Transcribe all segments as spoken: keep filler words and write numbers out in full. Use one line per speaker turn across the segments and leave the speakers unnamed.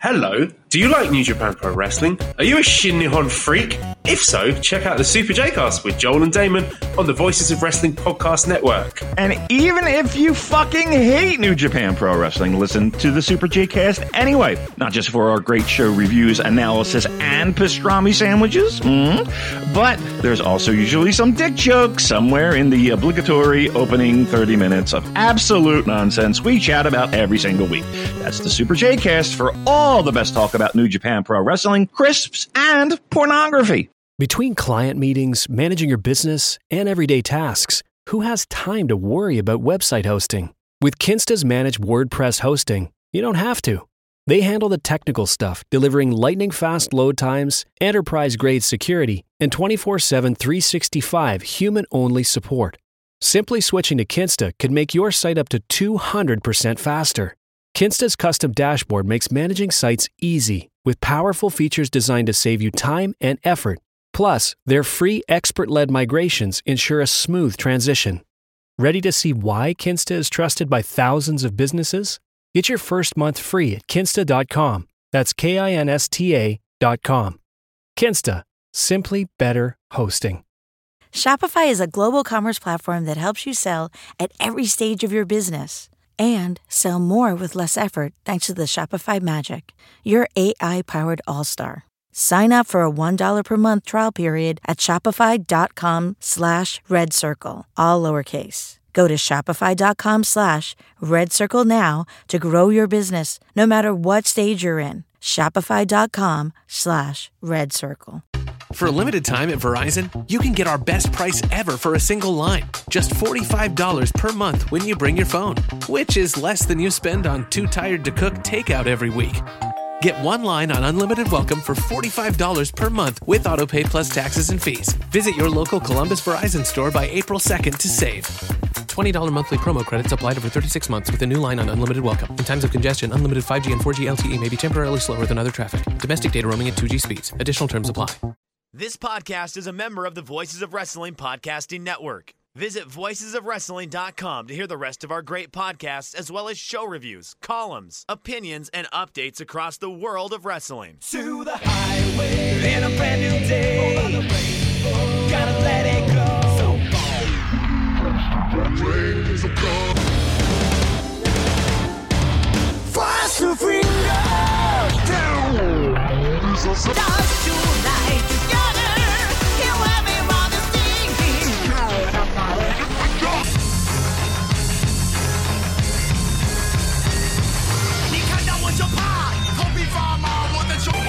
Hello, do you like New Japan Pro Wrestling? Are you a Shin Nihon freak? If so, check out the Super J-Cast with Joel and Damon on the Voices of Wrestling Podcast Network.
And even if you fucking hate New Japan Pro Wrestling, listen to the Super J-Cast anyway. Not just for our great show reviews, analysis, and pastrami sandwiches, mm-hmm. but there's also usually some dick jokes somewhere in the obligatory opening thirty minutes of absolute nonsense we chat about every single week. That's the Super J-Cast for all the best talk about New Japan Pro Wrestling, crisps, and pornography.
Between client meetings, managing your business, and everyday tasks, who has time to worry about website hosting? With Kinsta's managed WordPress hosting, you don't have to. They handle the technical stuff, delivering lightning-fast load times, enterprise-grade security, and twenty-four seven, three sixty-five human-only support. Simply switching to Kinsta could make your site up to two hundred percent faster. Kinsta's custom dashboard makes managing sites easy, with powerful features designed to save you time and effort. Plus, their free expert-led migrations ensure a smooth transition. Ready to see why Kinsta is trusted by thousands of businesses? Get your first month free at kinsta dot com. That's K I N S T A dot com. Kinsta. Simply better hosting.
Shopify is a global commerce platform that helps you sell at every stage of your business. And sell more with less effort thanks to the Shopify Magic, your A I-powered all-star. Sign up for a one dollar per month trial period at shopify.com slash red circle, all lowercase. Go to shopify.com slash red circle now to grow your business no matter what stage you're in. Shopify.com slash red circle.
For a limited time at Verizon, you can get our best price ever for a single line. Just forty-five dollars per month when you bring your phone, which is less than you spend on Too Tired to Cook takeout every week. Get one line on Unlimited Welcome for forty-five dollars per month with AutoPay plus taxes and fees. Visit your local Columbus Verizon store by April second to save. twenty dollars monthly promo credits applied over thirty-six months with a new line on Unlimited Welcome. In times of congestion, unlimited five G and four G L T E may be temporarily slower than other traffic. Domestic data roaming at two G speeds. Additional terms apply.
This podcast is a member of the Voices of Wrestling Podcasting Network. Visit voices of wrestling dot com to hear the rest of our great podcasts, as well as show reviews, columns, opinions, and updates across the world of wrestling.
To the highway in a brand new day. Over the rainbow, gotta let it go. So far. Fast to freedom. Stars tonight together. Here everybody's singing.你看到我就怕，头皮发麻，我的手。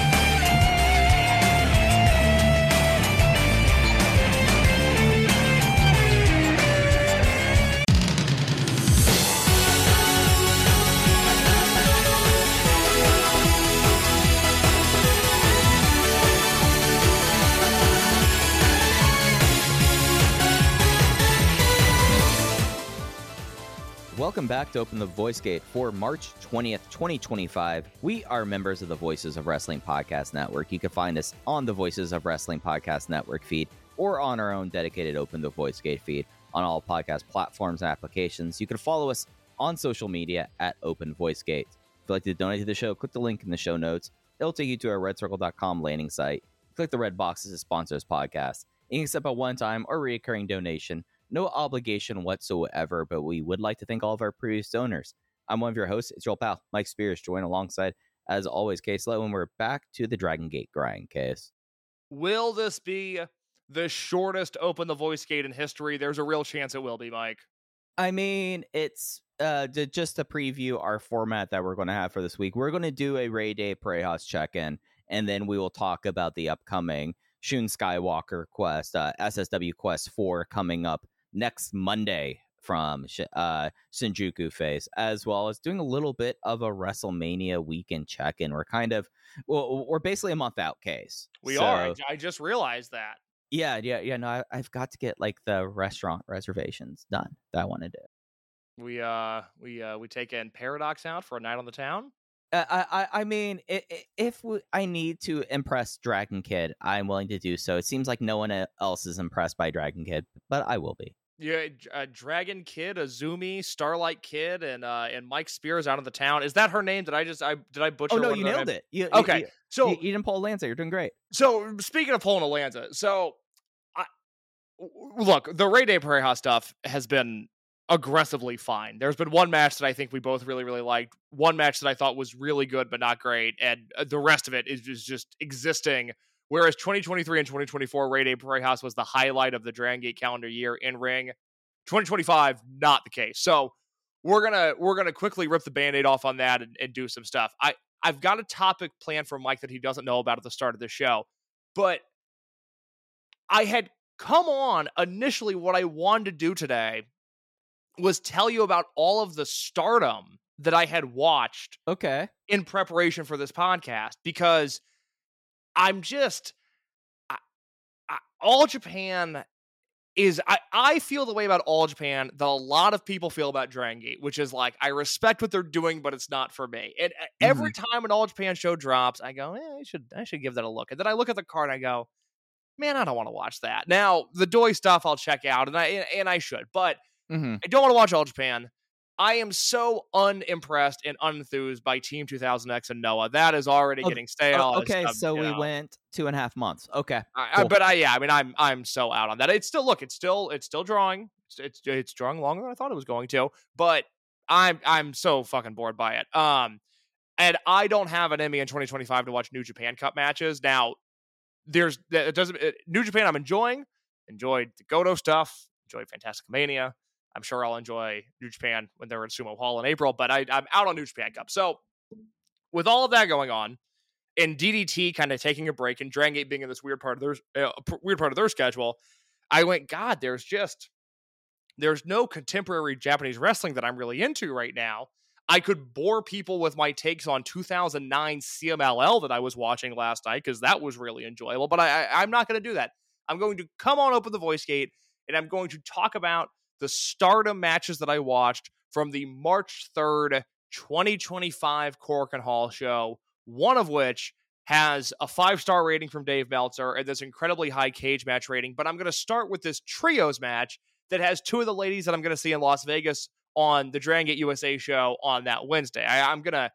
Welcome back to Open the Voice Gate for March twentieth, twenty twenty-five. We are members of the Voices of Wrestling Podcast Network. You can find us on the Voices of Wrestling Podcast Network feed or on our own dedicated Open the Voice Gate feed on all podcast platforms and applications. You can follow us on social media at Open Voice Gate. If you'd like to donate to the show, click the link in the show notes. It'll take you to our red circle dot com landing site. Click the red boxes to sponsor this podcast. You can accept a one-time or recurring donation. No obligation whatsoever, but we would like to thank all of our previous donors. I'm one of your hosts. It's your old pal, Mike Spears, joined alongside, as always, Case Lowe, and we're back to the Dragon Gate grind, Case.
Will this be the shortest Open the Voice Gate in history? There's a real chance it will be, Mike.
I mean, it's uh, to, just to preview our format that we're going to have for this week. We're going to do a Ray Day Parejas check-in, and then we will talk about the upcoming Shun Skywalker quest, uh, S S W Quest four coming up next Monday from uh, Shinjuku Face, as well as doing a little bit of a WrestleMania weekend check-in. We're kind of, well, we're basically a month out, Case.
We
so,
are. I just realized that.
Yeah, yeah, yeah. No, I, I've got to get like the restaurant reservations done that I want to do.
We uh, we uh, we take in Paradox out for a night on the town.
Uh, I, I, I mean, if we, I need to impress Dragon Kid, I'm willing to do so. It seems like no one else is impressed by Dragon Kid, but I will be.
Yeah, uh, Dragon Kid, Azumi, Starlight Kid, and uh, and Mike Spears out of the town. Is that her name? Did I just I did I butcher?
Oh no,
one
you
of their
nailed
names?
it. You,
Okay,
you,
so
you, Eden Paul Lanza, you're doing great.
So speaking of pulling a Lanza, so I, look, the Ray Day Pareja stuff has been aggressively fine. There's been one match that I think we both really, really liked. One match that I thought was really good, but not great. And the rest of it is, is just existing. Whereas twenty twenty-three and twenty twenty-four, Ray Day Parejas was the highlight of the Dragon Gate calendar year in ring. twenty twenty-five, not the case. So we're gonna we're gonna quickly rip the Band-Aid off on that and, and do some stuff. I I've got a topic planned for Mike that he doesn't know about at the start of the show, but I had come on initially. What I wanted to do today was tell you about all of the Stardom that I had watched.
Okay.
In preparation for this podcast, because I'm just I, I, All Japan is I, I feel the way about All Japan that a lot of people feel about Dragon Gate, which is like, I respect what they're doing, but it's not for me. And every mm-hmm. time an All Japan show drops, I go, eh, I should I should give that a look. And then I look at the card and I go, man, I don't want to watch that. Now, the Doi stuff I'll check out, and I and I should, but
mm-hmm.
I don't want to watch All Japan. I am so unimpressed and unenthused by Team two thousand X and Noah. That is already
oh,
getting stale.
Oh, okay,
as,
so we
know.
went two and a half months. Okay,
I,
cool.
I, but I, yeah, I mean, I'm I'm so out on that. It's still look, it's still it's still drawing. It's it's, it's drawing longer than I thought it was going to. But I'm I'm so fucking bored by it. Um, and I don't have an Emmy in twenty twenty-five to watch New Japan Cup matches. Now, there's it doesn't it, New Japan. I'm enjoying. Enjoyed the Goto stuff. Enjoyed Fantastic Mania. I'm sure I'll enjoy New Japan when they're in Sumo Hall in April, but I, I'm out on New Japan Cup. So with all of that going on, and D D T kind of taking a break, and Dragon Gate being in this weird part of their uh, weird part of their schedule, I went, God, there's just there's no contemporary Japanese wrestling that I'm really into right now. I could bore people with my takes on two thousand nine C M L L that I was watching last night because that was really enjoyable, but I, I, I'm not going to do that. I'm going to come on Open the Voice Gate, and I'm going to talk about the Stardom matches that I watched from the March third, twenty twenty-five Korakuen Hall show, one of which has a five-star rating from Dave Meltzer and this incredibly high cage match rating. But I'm going to start with this trios match that has two of the ladies that I'm going to see in Las Vegas on the Dragon Gate U S A show on that Wednesday. I, I'm going to...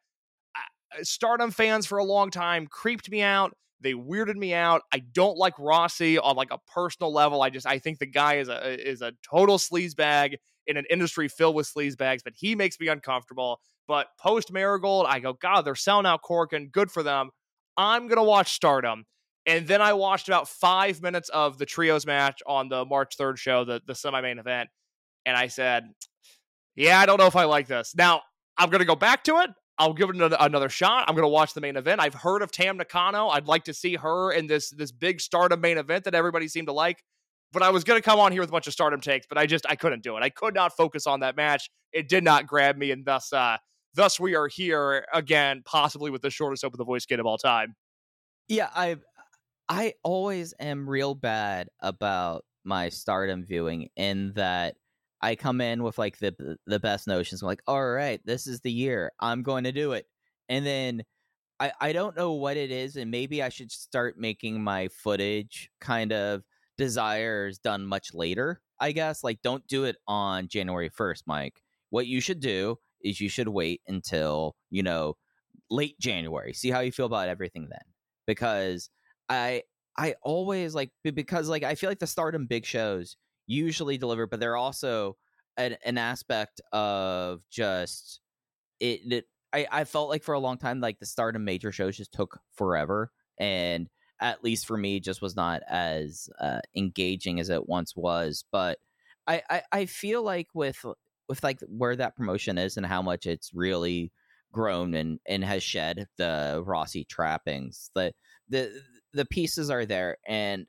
Stardom fans for a long time creeped me out. They weirded me out. I don't like Rossi on like a personal level. I just I think the guy is a is a total sleazebag in an industry filled with sleazebags, but he makes me uncomfortable. But post Marigold, I go, God, they're selling out Korakuen. Good for them. I'm gonna watch Stardom. And then I watched about five minutes of the trios match on the March third show, the, the semi-main event. And I said, yeah, I don't know if I like this. Now, I'm gonna go back to it. I'll give it another, another shot. I'm going to watch the main event. I've heard of Tam Nakano. I'd like to see her in this this big Stardom main event that everybody seemed to like. But I was going to come on here with a bunch of Stardom takes, but I just I couldn't do it. I could not focus on that match. It did not grab me, and thus uh, thus we are here again, possibly with the shortest Open the Voice Gate of all time.
Yeah, I I always am real bad about my Stardom viewing in that I come in with like the the best notions. I'm like, all right, this is the year. I'm going to do it. And then I, I don't know what it is. And maybe I should start making my footage kind of desires done much later, I guess. Like, don't do it on January first, Mike. What you should do is you should wait until, you know, late January. See how you feel about everything then. Because I I always like, because like I feel like the Stardom big shows usually deliver, but they're also an, an aspect of just it, it I, I felt like for a long time like the Stardom major shows just took forever, and at least for me just was not as uh, engaging as it once was. But I, I, I feel like with with like where that promotion is and how much it's really grown and, and has shed the Rossi trappings, the the the pieces are there, and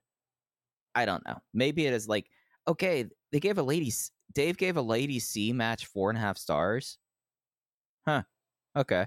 I don't know, maybe it is like, okay, they gave a lady, Dave gave a lady C match four and a half stars. Huh. Okay.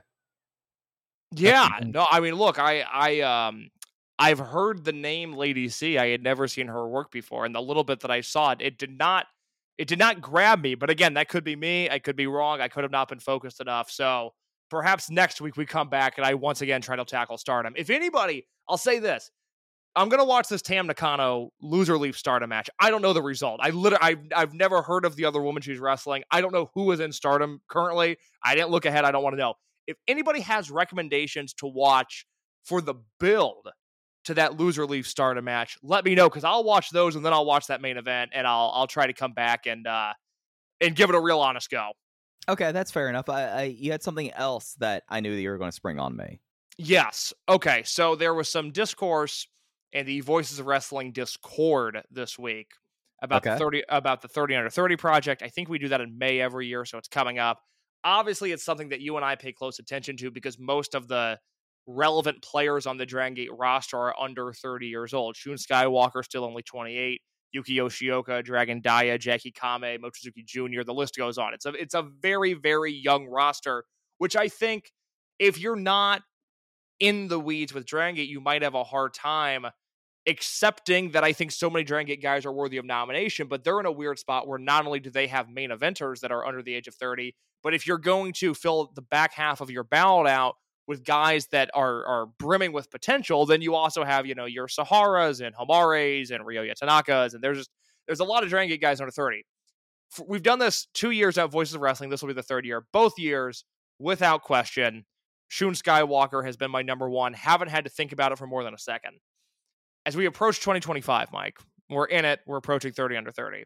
Yeah. No, I mean, look, I, I, um, I've heard the name Lady C. I had never seen her work before, and the little bit that I saw it, it did not, it did not grab me. But again, that could be me. I could be wrong. I could have not been focused enough. So perhaps next week we come back and I once again try to tackle Stardom. If anybody, I'll say this. I'm gonna watch this Tam Nakano loser leave Stardom match. I don't know the result. I literally, I've, I've never heard of the other woman she's wrestling. I don't know who is in Stardom currently. I didn't look ahead. I don't want to know. If anybody has recommendations to watch for the build to that loser leave Stardom match, let me know, because I'll watch those and then I'll watch that main event and I'll I'll try to come back and uh and give it a real honest go.
Okay, that's fair enough. I, I you had something else that I knew that you were going to spring on me.
Yes. Okay. So there was some discourse in the Voices of Wrestling Discord this week about
Okay.
the thirty about the thirty under thirty project. I think we do that in May every year, so it's coming up. Obviously, it's something that you and I pay close attention to because most of the relevant players on the Dragon Gate roster are under thirty years old. Shun Skywalker still only twenty-eight. Yuki Yoshioka, Dragon Dia, Jackie Kame, Mochizuki Junior The list goes on. It's a it's a very, very young roster, which I think if you're not in the weeds with Dragon Gate, you might have a hard time accepting that I think so many Dragon Gate guys are worthy of nomination, but they're in a weird spot where not only do they have main eventers that are under the age of thirty, but if you're going to fill the back half of your ballot out with guys that are are brimming with potential, then you also have, you know, your Saharas and Hamares and Ryoya Tanakas, and there's just, there's a lot of Dragon Gate guys under thirty. We've done this two years at Voices of Wrestling. This will be the third year. Both years, without question, Shun Skywalker has been my number one. Haven't had to think about it for more than a second. As we approach twenty twenty-five, Mike, we're in it. We're approaching thirty under thirty.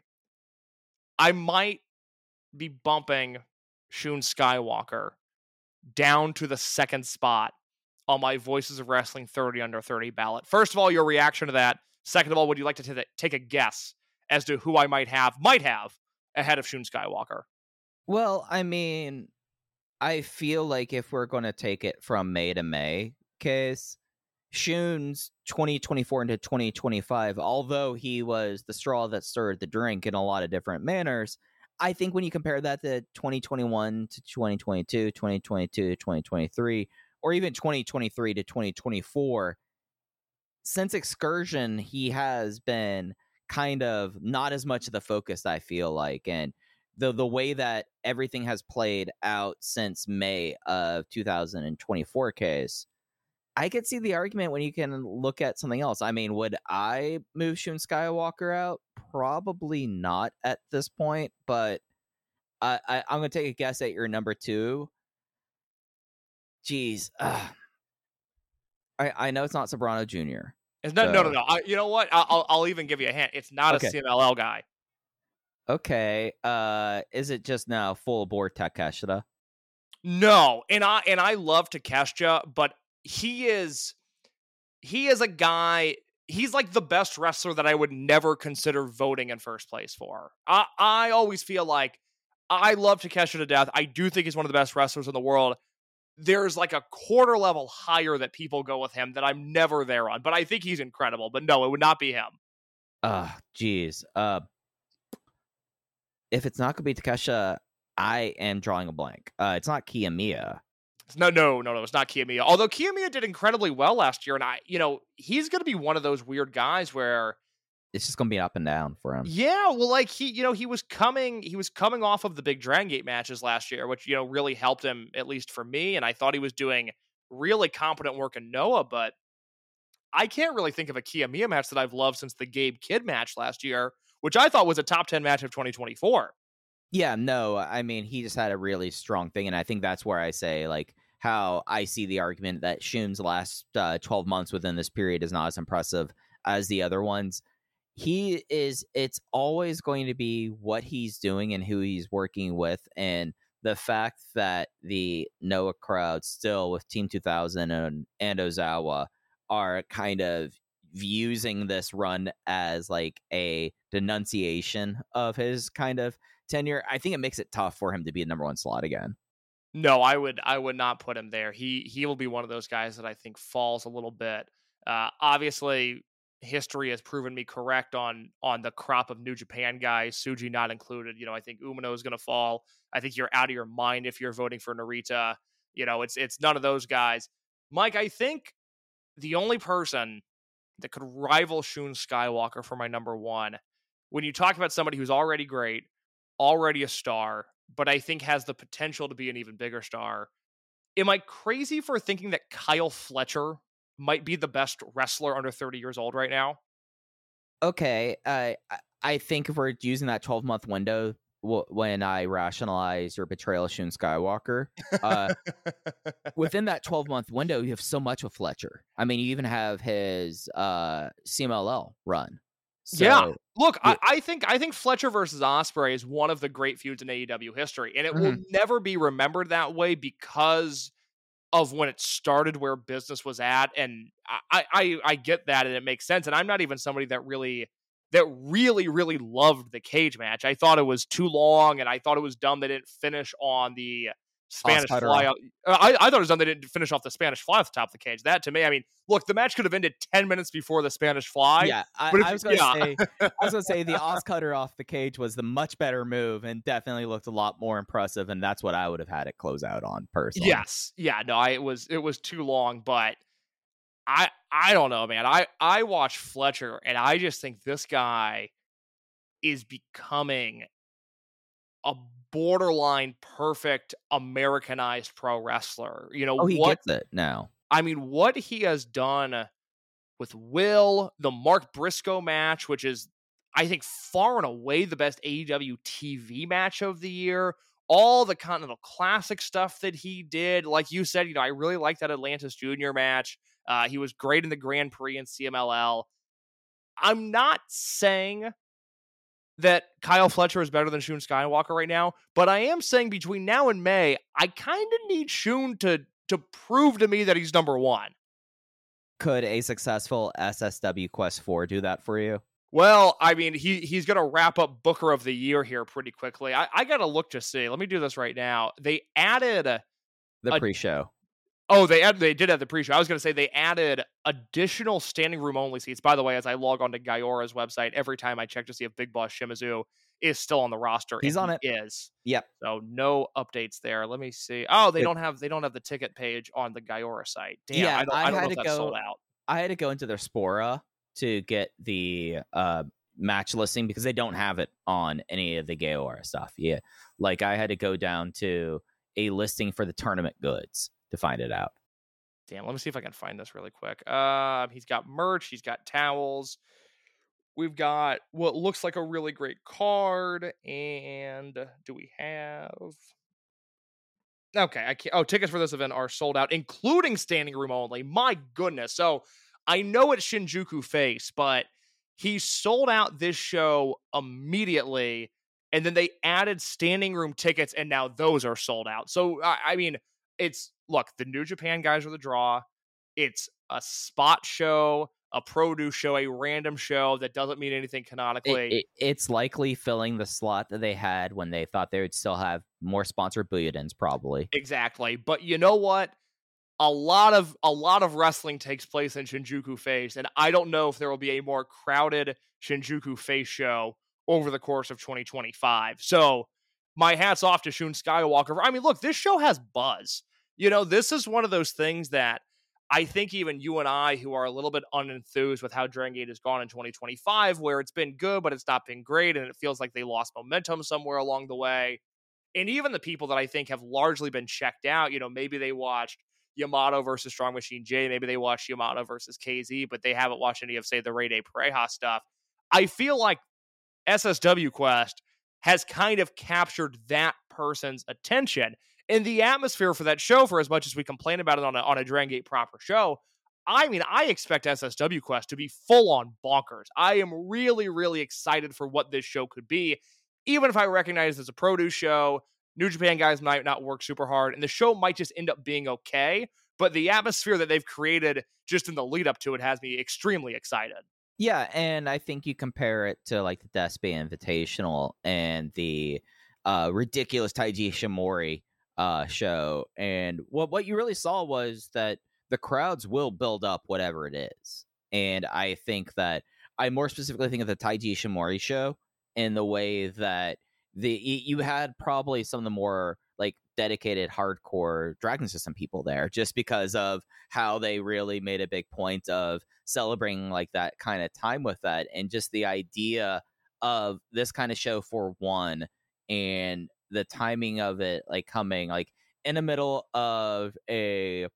I might be bumping Shun Skywalker down to the second spot on my Voices of Wrestling thirty under thirty ballot. First of all, your reaction to that. Second of all, would you like to t- take a guess as to who I might have, might have ahead of Shun Skywalker?
Well, I mean, I feel like if we're going to take it from May to May, case Shun's twenty twenty-four into twenty twenty-five, although he was the straw that stirred the drink in a lot of different manners, I think when you compare that to twenty twenty-one to twenty twenty-two, twenty twenty-two to twenty twenty-three, or even twenty twenty-three to twenty twenty-four, since Excursion, he has been kind of not as much of the focus, I feel like. And the the way that everything has played out since May of two thousand twenty-four case, I could see the argument when you can look at something else. I mean, would I move Shun Skywalker out? Probably not at this point, but I, I, I'm going to take a guess at your number two. Jeez. Ugh. I, I know it's not Sobrano Junior
It's not,
so.
No, no, no. I, you know what? I'll, I'll even give you a hint. It's not
Okay.
a C M L L guy.
Okay. Uh, is it just now full aboard Takeshita?
No, and I and I love Takeshita, but he is he is a guy. He's like the best wrestler that I would never consider voting in first place for. I I always feel like I love Takeshita to death. I do think he's one of the best wrestlers in the world. There's like a quarter level higher that people go with him that I'm never there on, but I think he's incredible. But no, it would not be him.
Ah, uh, jeez. Uh, if it's not going to be Takeshita, I am drawing a blank. Uh, it's not Kiyomiya.
No, no, no, no. It's not Kiyomiya. Although Kiyomiya did incredibly well last year, and I, you know, he's going to be one of those weird guys where
it's just going to be up and down for him.
Yeah, well, like he, you know, he was coming, he was coming off of the big Dragon Gate matches last year, which, you know, really helped him, at least for me. And I thought he was doing really competent work in Noah, but I can't really think of a Kiyomiya match that I've loved since the Gabe Kidd match last year, which I thought was a top ten match of twenty twenty-four.
Yeah, no, I mean, he just had a really strong thing. And I think that's where I say, like, how I see the argument that Shun's last uh, twelve months within this period is not as impressive as the other ones. He is, it's always going to be what he's doing and who he's working with. And the fact that the Noah crowd still with Team two thousand and, and Ozawa are kind of using this run as like a denunciation of his kind of tenure, I think it makes it tough for him to be a number one slot again.
No, I would I would not put him there. He he will be one of those guys that I think falls a little bit. Uh, obviously, history has proven me correct on on the crop of New Japan guys, Tsuji not included. You know, I think Umino is going to fall. I think you're out of your mind if you're voting for Narita. You know, it's it's none of those guys. Mike, I think the only person that could rival Shun Skywalker for my number one, when you talk about somebody who's already great, already a star, but I think has the potential to be an even bigger star. Am I crazy for thinking that Kyle Fletcher might be the best wrestler under thirty years old right now.
Okay, uh, I I think if we're using that twelve month window, w- when I rationalize your betrayal of Shun Skywalker, uh, within that twelve month window, you have so much with Fletcher. I mean, you even have his uh, C M L L run. So,
yeah, look,
yeah.
I, I think I think Fletcher versus Ospreay is one of the great feuds in A E W history, and it
Mhm.
will never be remembered that way because of when it started, where business was at. And I, I I get that, and it makes sense. And I'm not even somebody that really that really really loved the cage match. I thought it was too long, and I thought it was dumb they didn't finish on the Spanish
Oscar
fly.
off.
I, I thought it was dumb they didn't finish off the Spanish fly off the top of the cage. That to me, I mean, look, the match could have ended ten minutes before the Spanish fly.
Yeah, I,
but if-
I was gonna
yeah.
say, I was gonna say the Oz cutter off the cage was the much better move and definitely looked a lot more impressive, and that's what I would have had it close out on personally.
Yes. Yeah, no, I it was it was too long, but I I don't know, man. I I watch Fletcher, and I just think this guy is becoming a borderline perfect Americanized pro wrestler. You know,
Oh, he
what
gets it now.
I mean, what he has done with Will, the Mark Briscoe match, which is, I think, far and away the best A E W T V match of the year. All the Continental Classic stuff that he did. Like you said, you know, I really liked that Atlantis Junior match. Uh, he was great in the Grand Prix and C M L L. I'm not saying that Kyle Fletcher is better than Shun Skywalker right now, but I am saying between now and May, I kind of need Shun to to prove to me that he's number one.
Could a successful S S W Quest four do that for you?
Well, I mean, he he's going to wrap up Booker of the Year here pretty quickly. I, I got to look to see. Let me do this right now. They added
The
a-
pre-show.
Oh, they added, they did have the pre-show. I was going to say they added additional standing room only seats. By the way, as I log on to Gaiora's website, every time I check to see if Big Boss Shimizu is still on the roster,
He's
and
on
he
it.
Is.
Yep.
So no updates there. Let me see. Oh, they
It-
don't have they don't have the ticket page on the Gaiora site. Damn,
Yeah,
I don't,
I
I don't know
had
if
to
that's
go-
sold out.
I had to go into their Spora to get the uh, match listing because they don't have it on any of the Gaora stuff. Yeah, like I had to go down to a listing for the tournament goods to find it out.
Damn, let me see if I can find this really quick. Uh, he's got merch. He's got towels. We've got what looks like a really great card. And do we have... Okay, I can't... Oh, tickets for this event are sold out, including standing room only. My goodness. So I know it's Shinjuku Face, but he sold out this show immediately. And then they added standing room tickets, and now those are sold out. So, I, I mean, it's... Look, the New Japan guys are the draw. It's a spot show, a produce show, a random show that doesn't mean anything canonically.
It, it, it's likely filling the slot that they had when they thought they would still have more sponsored bulletins, probably.
Exactly. But you know what? A lot of a lot of wrestling takes place in Shinjuku Face, and I don't know if there will be a more crowded Shinjuku Face show over the course of twenty twenty-five. So my hat's off to Shun Skywalker. I mean, look, this show has buzz. You know, this is one of those things that I think even you and I, who are a little bit unenthused with how Dragon Gate has gone in twenty twenty-five, where it's been good, but it's not been great, and it feels like they lost momentum somewhere along the way. And even the people that I think have largely been checked out, you know, maybe they watched Yamato versus Strong Machine J, maybe they watched Yamato versus K Z, but they haven't watched any of, say, the Rey de Pareja stuff. I feel like S S W Quest has kind of captured that person's attention. And the atmosphere for that show, for as much as we complain about it on a, on a Dragon Gate proper show, I mean, I expect S S W Quest to be full on bonkers. I am really, really excited for what this show could be. Even if I recognize it's a produce show, New Japan guys might not work super hard, and the show might just end up being okay. But the atmosphere that they've created just in the lead up to it has me extremely excited.
Yeah, and I think you compare it to like the Despy Invitational and the uh, ridiculous Taiji Ishimori uh, show, and what what you really saw was that the crowds will build up whatever it is. And I think that I more specifically think of the Taiji Ishimori show in the way that the you had probably some of the more like dedicated hardcore Dragon System people there, just because of how they really made a big point of celebrating like that kind of time with that, and just the idea of this kind of show for one, and the timing of it like coming like in the middle of a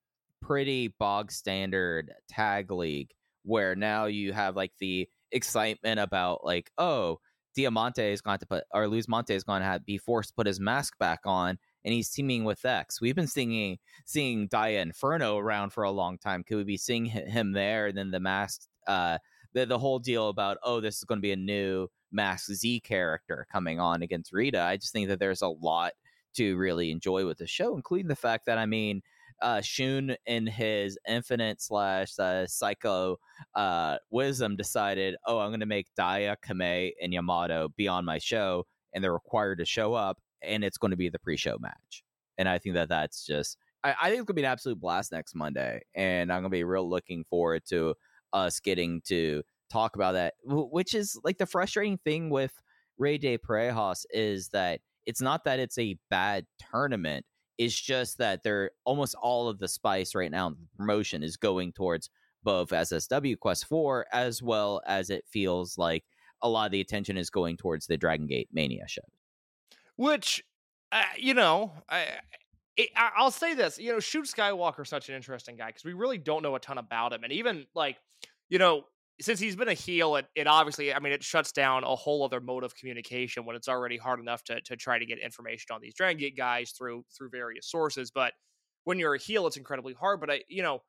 pretty bog standard tag league where now you have like the excitement about like, oh, Diamante is going to put, or Luz Monte is going to have, be forced to put his mask back on, and he's teaming with X. We've been seeing seeing Dia Inferno around for a long time. Could we be seeing him there? And then the mask, uh, the the whole deal about, oh, this is going to be a new Mask Z character coming on against Rita. I just think that there's a lot to really enjoy with the show, including the fact that, I mean, uh, Shun in his infinite slash uh, psycho uh, wisdom decided, oh, I'm going to make Dia, Kamei, and Yamato be on my show, and they're required to show up, and it's going to be the pre-show match. And I think that that's just, I, I think it's going to be an absolute blast next Monday, and I'm going to be real looking forward to us getting to talk about that, which is like the frustrating thing with Rey de Parejas is that it's not that it's a bad tournament. It's just that they're almost all of the spice right now. The promotion is going towards both S S W Quest four, as well as it feels like a lot of the attention is going towards the Dragon Gate Mania shows.
Which, uh, you know, I, it, I'll say this, you know, Shun Skywalker's such an interesting guy because we really don't know a ton about him. And even like, you know, since he's been a heel, it, it obviously, I mean, it shuts down a whole other mode of communication when it's already hard enough to to try to get information on these Dragon Gate guys through through various sources. But when you're a heel, it's incredibly hard. But I, you know,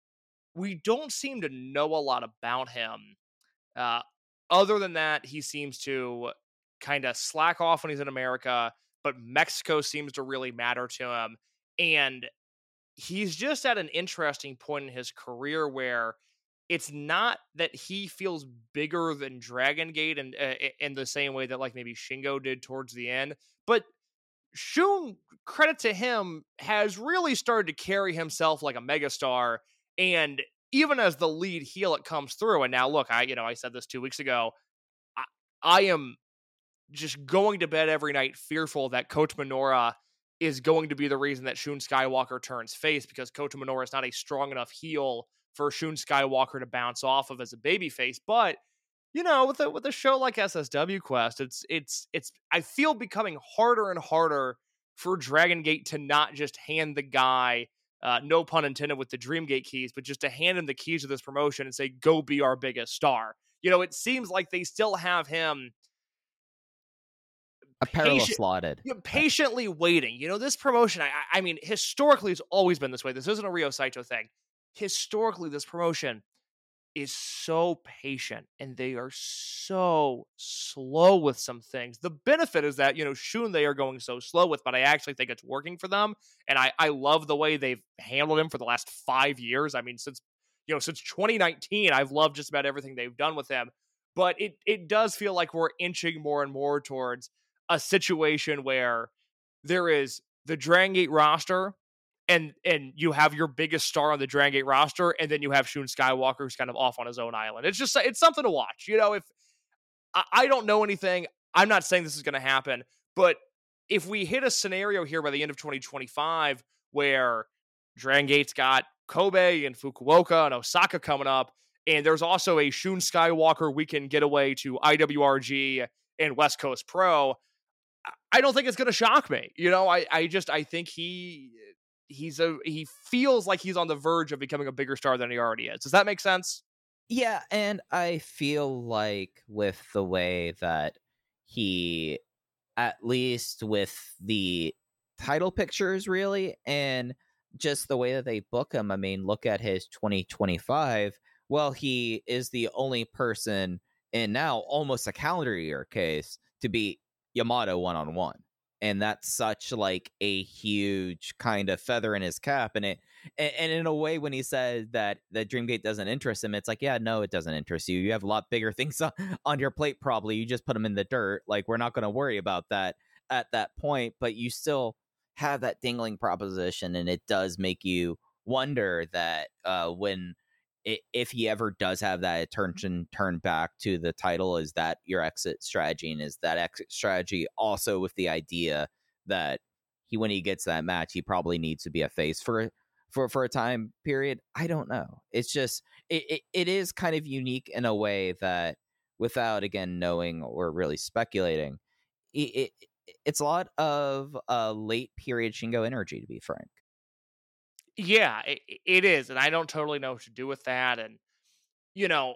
we don't seem to know a lot about him. Uh, other than that, he seems to kind of slack off when he's in America, but Mexico seems to really matter to him. And he's just at an interesting point in his career where it's not that he feels bigger than Dragon Gate and uh, in the same way that like maybe Shingo did towards the end, but Shun, credit to him, has really started to carry himself like a megastar. And even as the lead heel, it comes through. And now look, I, you know, I said this two weeks ago, I, I am just going to bed every night fearful that Kota Minoura is going to be the reason that Shun Skywalker turns face, because Kota Minoura is not a strong enough heel for Shun Skywalker to bounce off of as a babyface. But, you know, with a, with a show like S S W Quest, it's, it's, it's, I feel becoming harder and harder for Dragon Gate to not just hand the guy, uh, no pun intended with the Dreamgate keys, but just to hand him the keys of this promotion and say, go be our biggest star. You know, it seems like they still have him
a parallel slotted,
you know, patiently waiting. You know, this promotion, I, I mean, historically it's always been this way. This isn't a Ryo Saito thing. Historically, this promotion is so patient and they are so slow with some things. The benefit is that, you know, Shun they are going so slow with, but I actually think it's working for them. And I, I love the way they've handled him for the last five years. I mean, since, you know, since twenty nineteen, I've loved just about everything they've done with him. But it, it does feel like we're inching more and more towards a situation where there is the Dragon Gate roster, and and you have your biggest star on the Dragon Gate roster, and then you have Shun Skywalker who's kind of off on his own island. It's just, it's something to watch. You know, if I, I don't know anything, I'm not saying this is going to happen, but if we hit a scenario here by the end of twenty twenty-five where Dragon Gate's got Kobe and Fukuoka and Osaka coming up, and there's also a Shun Skywalker weekend getaway to I W R G and West Coast Pro, I don't think it's going to shock me. You know, I, I just, I think he... He's a he feels like he's on the verge of becoming a bigger star than he already is. Does that make sense?
Yeah, and I feel like with the way that he, at least with the title pictures, really, and just the way that they book him, I mean, look at his twenty twenty-five. Well, he is the only person in now almost a calendar year case to beat Yamato one-on-one. And that's such like a huge kind of feather in his cap. And it, and in a way, when he said that the Dreamgate doesn't interest him, it's like, yeah, no, it doesn't interest you. You have a lot bigger things on, on your plate, probably. You just put them in the dirt. Like, we're not going to worry about that at that point. But you still have that dingling proposition. And it does make you wonder that uh, when, it, if he ever does have that attention turned back to the title, is that your exit strategy? And is that exit strategy also with the idea that he, when he gets that match, he probably needs to be a face for for for a time period? I don't know. It's just it it, it is kind of unique in a way that, without again knowing or really speculating, it, it it's a lot of uh late period Shingo energy, to be frank.
Yeah, it, it is. And I don't totally know what to do with that. And, you know,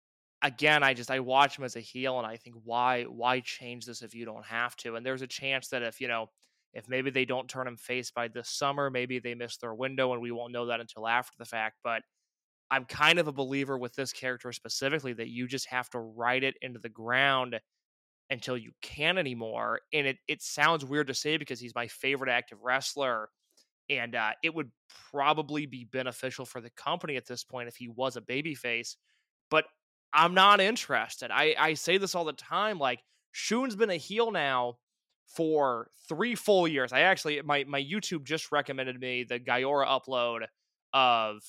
again, I just, I watch him as a heel and I think, why, why change this if you don't have to? And there's a chance that if, you know, if maybe they don't turn him face by this summer, maybe they miss their window and we won't know that until after the fact. But I'm kind of a believer with this character specifically that you just have to ride it into the ground until you can't anymore. And it, it sounds weird to say because he's my favorite active wrestler. And uh, it would probably be beneficial for the company at this point if he was a babyface. But I'm not interested. I, I say this all the time. Like, Shun's been a heel now for three full years. I actually, my, my YouTube just recommended me the Gaiora upload of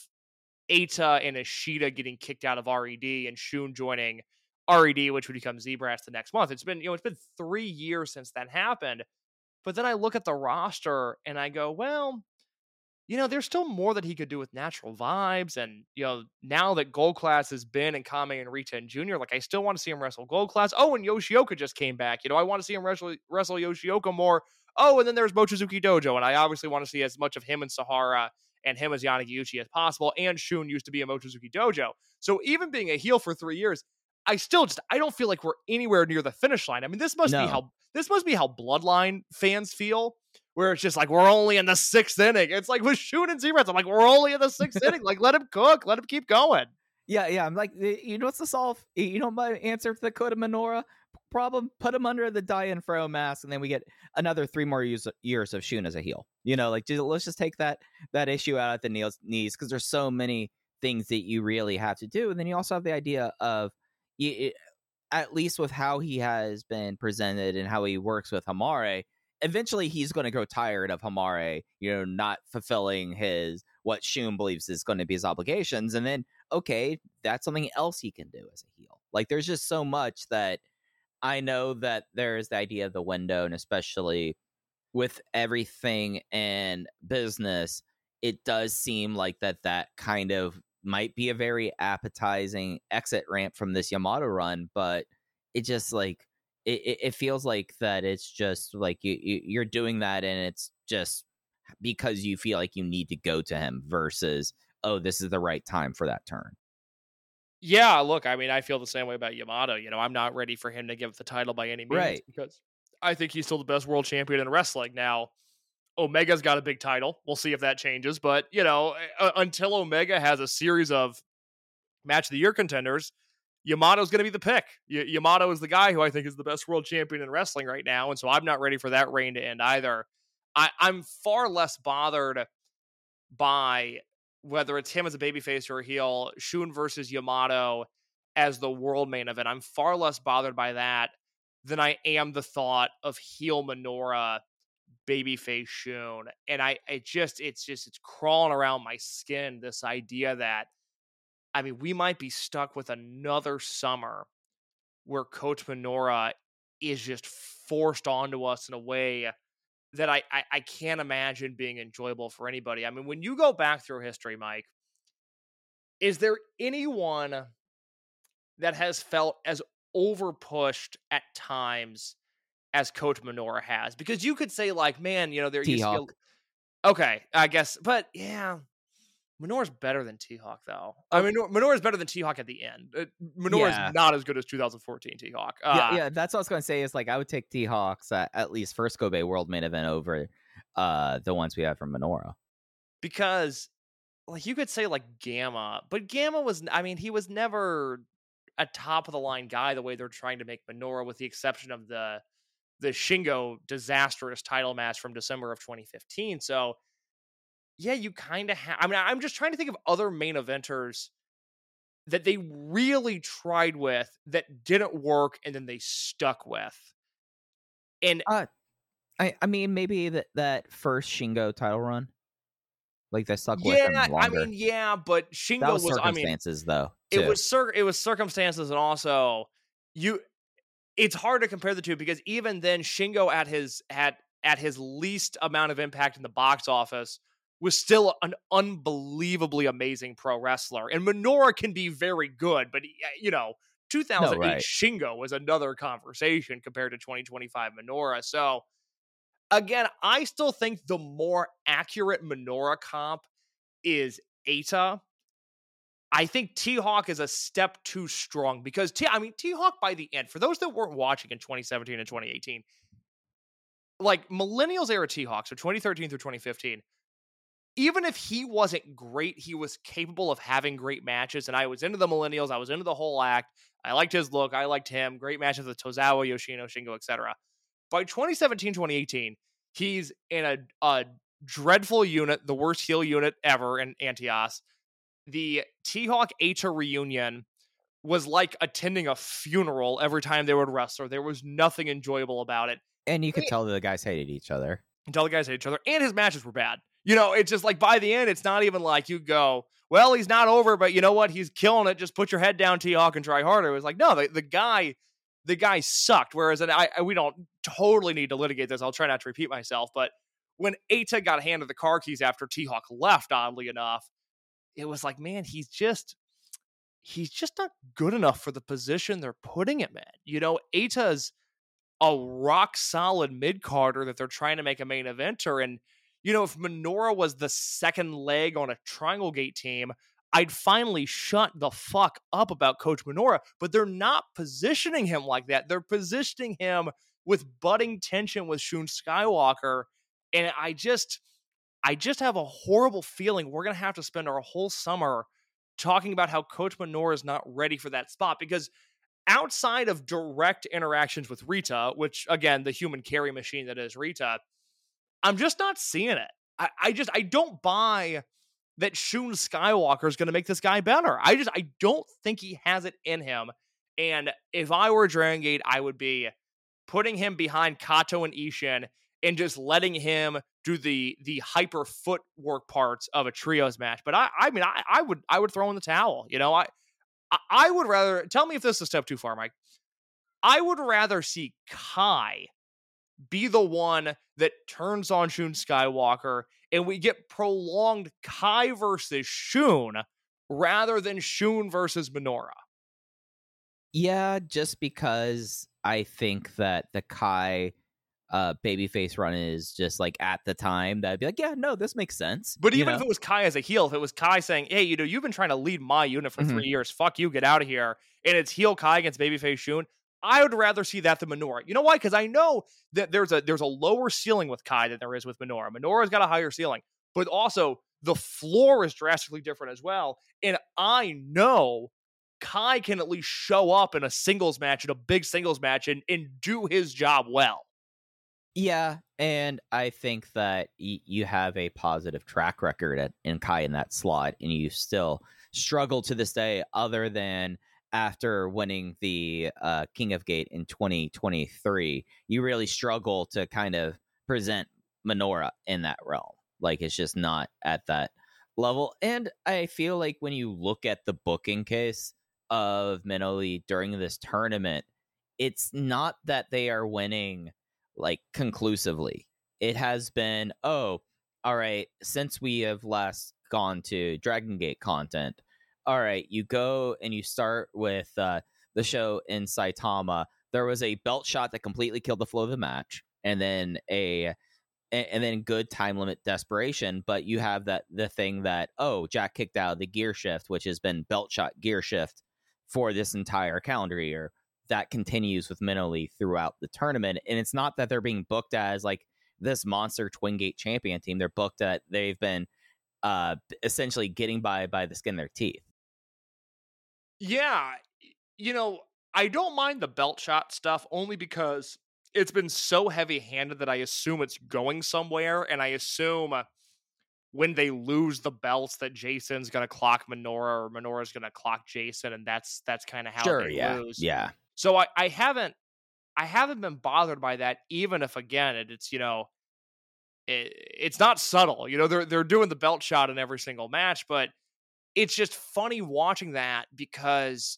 Eita and Ishida getting kicked out of R E D and Shun joining R E D, which would become Z-Brass the next month. It's been, you know, it's been three years since that happened. But then I look at the roster and I go, well, you know, there's still more that he could do with Natural Vibes. And, you know, now that Gold Class has been and Kame and Rita and Junior, like, I still want to see him wrestle Gold Class. Oh, and Yoshioka just came back. You know, I want to see him wrestle, wrestle Yoshioka more. Oh, and then there's Mochizuki Dojo. And I obviously want to see as much of him and Sahara and him as Yanagiyuchi as possible. And Shun used to be a Mochizuki Dojo. So even being a heel for three years, I still just, I don't feel like we're anywhere near the finish line. I mean, this must
No.
be how, this must be how Bloodline fans feel, where it's just like, we're only in the sixth inning. It's like with Shun and Z-Reds, I'm like, we're only in the sixth inning. Like, let him cook. Let him keep going.
Yeah, yeah. I'm like, you know what's the solve? You know my answer to the Kota Minoura problem? Put him under the Diane Fro mask, and then we get another three more years, years of Shun as a heel. You know, like, just, let's just take that that issue out at the knees, because there's so many things that you really have to do. And then you also have the idea of, you, at least with how he has been presented and how he works with Hamare, eventually he's going to grow tired of Hamare, you know, not fulfilling his, what Shun believes is going to be his obligations. And then, okay, that's something else he can do as a heel. Like, there's just so much that I know that there's the idea of the window, and especially with everything in business, it does seem like that that kind of might be a very appetizing exit ramp from this Yamato run, but it just like, It, it feels like that it's just like you, you you're doing that and it's just because you feel like you need to go to him versus, oh, this is the right time for that turn.
Yeah, look, I mean, I feel the same way about Yamato. You know, I'm not ready for him to give the title by any means,
Right.
because I think he's still the best world champion in wrestling. Now, Omega's got a big title. We'll see if that changes. But, you know, uh, until Omega has a series of match of the year contenders, Yamato's going to be the pick. Y- Yamato is the guy who I think is the best world champion in wrestling right now. And so I'm not ready for that reign to end either. I- I'm far less bothered by whether it's him as a babyface or a heel, Shun versus Yamato as the world main event. I'm far less bothered by that than I am the thought of heel Minoura, babyface Shun. And I, it just, it's just, it's crawling around my skin, this idea that, I mean, we might be stuck with another summer where Coach Minoura is just forced onto us in a way that I, I, I can't imagine being enjoyable for anybody. I mean, when you go back through history, Mike, is there anyone that has felt as overpushed at times as Coach Minoura has? Because you could say, like, man, you know, there used to be a... Okay, I guess, but yeah. Minoura's better than T-Hawk, though. I mean, Minoura's better than T-Hawk at the end. Uh, Minoura's
Yeah.
not as good as two thousand fourteen T-Hawk. Uh,
yeah, yeah, that's what I was going to say is, like, I would take T-Hawk's uh, at least first Kobe World main event over uh, the ones we have from Minoura.
Because, like, you could say, like, Gamma, but Gamma was, I mean, he was never a top-of-the-line guy the way they're trying to make Minoura, with the exception of the the Shingo disastrous title match from December of twenty fifteen. So, yeah, you kind of have... I mean, I'm just trying to think of other main eventers that they really tried with that didn't work and then they stuck with. And
uh, I, I mean, maybe that, that first Shingo title run. Like, they stuck with him
yeah,
longer.
I mean, yeah, but Shingo
that was,
was... I mean,
circumstances, though,
it
too.
was, cir- it was circumstances, and also... you. It's hard to compare the two, because even then, Shingo at his, at, at his least amount of impact in the box office was still an unbelievably amazing pro wrestler. And Minoura can be very good, but, you know, two thousand eight
No, right.
Shingo was another conversation compared to twenty twenty-five Minoura. So, again, I still think the more accurate Minoura comp is Eita. I think T-Hawk is a step too strong because, T- I mean, T-Hawk by the end, for those that weren't watching in twenty seventeen and twenty eighteen, like Millennials era T-Hawk, so twenty thirteen through twenty fifteen, even if he wasn't great, he was capable of having great matches. And I was into the Millennials. I was into the whole act. I liked his look. I liked him. Great matches with Tozawa, Yoshino, Shingo, et cetera. By twenty seventeen, twenty eighteen, he's in a, a dreadful unit, the worst heel unit ever in Antias. The T-Hawk Eita reunion was like attending a funeral every time they would wrestle. There was nothing enjoyable about it.
And you could tell that the guys hated each other.
Until the guys hate each other. And his matches were bad. You know, it's just like by the end, it's not even like you go, well, he's not over, but you know what? He's killing it. Just put your head down, T-Hawk, and try harder. It was like, no, the, the guy, the guy sucked. Whereas, and I, I, we don't totally need to litigate this. I'll try not to repeat myself. But when Eita got handed the car keys after T-Hawk left, oddly enough, it was like, man, he's just, he's just not good enough for the position they're putting him in. You know, Eita's a rock solid mid-carder that they're trying to make a main eventer. And, you know, if Minoura was the second leg on a Triangle Gate team, I'd finally shut the fuck up about Coach Minoura, but they're not positioning him like that. They're positioning him with budding tension with Shun Skywalker. And I just, I just have a horrible feeling we're going to have to spend our whole summer talking about how Coach Minoura is not ready for that spot, because outside of direct interactions with Rita, which again, the human carry machine that is Rita, I'm just not seeing it. I, I just, I don't buy that Shun Skywalker is going to make this guy better. I just, I don't think he has it in him. And if I were Dragon Gate, I would be putting him behind Kato and Ishin and just letting him do the the hyper footwork parts of a trios match. But I, I mean, I, I would, I would throw in the towel. You know, I, I would rather, tell me if this is a step too far, Mike. I would rather see Kai be the one that turns on Shun Skywalker and we get prolonged Kai versus Shun rather than Shun versus Minoura.
Yeah, just because I think that the Kai uh, babyface run is just like at the time that'd be like, yeah, no, this makes sense.
But even
you know?
if it was Kai as a heel, if it was Kai saying, hey, you know, you've been trying to lead my unit for mm-hmm. three years, fuck you, get out of here, and it's heel Kai against babyface Shun, I would rather see that than Minoura. You know why? Because I know that there's a there's a lower ceiling with Kai than there is with Minoura. Minoura's got a higher ceiling, but also the floor is drastically different as well. And I know Kai can at least show up in a singles match, in a big singles match, and, and do his job well.
Yeah, and I think that y- you have a positive track record at, in Kai in that slot, and you still struggle to this day, other than after winning the uh, King of Gate in twenty twenty-three, you really struggle to kind of present Minoura in that realm. Like, it's just not at that level. And I feel like when you look at the booking case of Minoli during this tournament, it's not that they are winning like conclusively. It has been, oh, all right, since we have last gone to Dragon Gate content, all right, you go and you start with uh, the show in Saitama. There was a belt shot that completely killed the flow of the match, and then a and then good time limit desperation. But you have that the thing that, oh, Jack kicked out of the gear shift, which has been belt shot gear shift for this entire calendar year. That continues with Minoli throughout the tournament. And it's not that they're being booked as like this monster Twin Gate champion team. They're booked at, they've been uh, essentially getting by by the skin of their teeth.
Yeah. You know, I don't mind the belt shot stuff only because it's been so heavy handed that I assume it's going somewhere. And I assume when they lose the belts that Jason's going to clock Minoura or Minoura's going to clock Jason. And that's, that's kind of how
sure,
they
yeah,
lose.
Yeah.
So I, I haven't, I haven't been bothered by that, even if again, it, it's, you know, it, it's not subtle, you know, they're, they're doing the belt shot in every single match, but it's just funny watching that because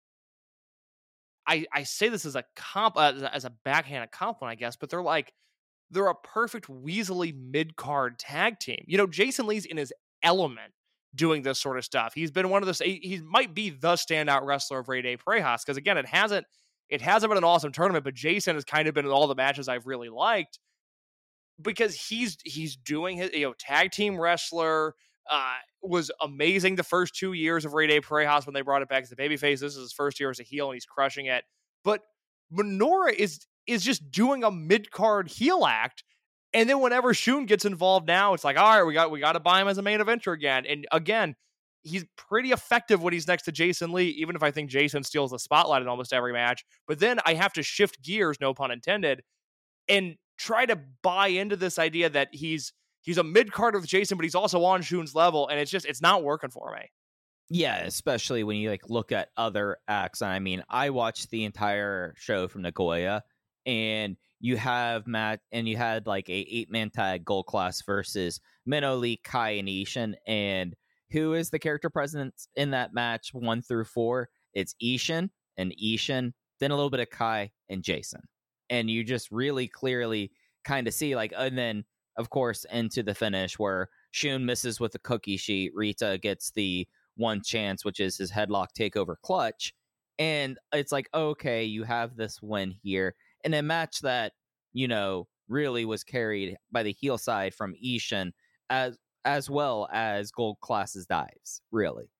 I, I say this as a comp, uh, as a backhanded compliment, I guess, but they're like, they're a perfect Weasley mid-card tag team. You know, Jason Lee's in his element doing this sort of stuff. He's been one of the, he, he might be the standout wrestler of Rey de Parejas, because again, it hasn't, it hasn't been an awesome tournament, but Jason has kind of been in all the matches I've really liked because he's, he's doing his, you know, tag team wrestler. Uh, was amazing the first two years of Rey de Parejas when they brought it back as the babyface. This is his first year as a heel, and he's crushing it. But Minoru is is just doing a mid-card heel act. And then whenever Shun gets involved now, it's like, all right, we got we got to buy him as a main eventer again. And again, he's pretty effective when he's next to Jason Lee, even if I think Jason steals the spotlight in almost every match. But then I have to shift gears, no pun intended, and try to buy into this idea that he's he's a mid-card with Jason, but he's also on Shun's level, and it's just it's not working for me.
Yeah, especially when you like look at other acts. I mean, I watched the entire show from Nagoya, and you have Matt, and you had like a eight man tag Gold Class versus Minnow Lee, Kai, and Ishin. And who is the character presence in that match one through four? It's Ishin and Ishin, then a little bit of Kai and Jason. And you just really clearly kind of see like, and then of course into the finish where Shun misses with the cookie sheet. Rita gets the one chance, which is his headlock takeover clutch. And it's like, okay, you have this win here in a match that, you know, really was carried by the heel side from Ishin as as well as Gold Class's dives, really.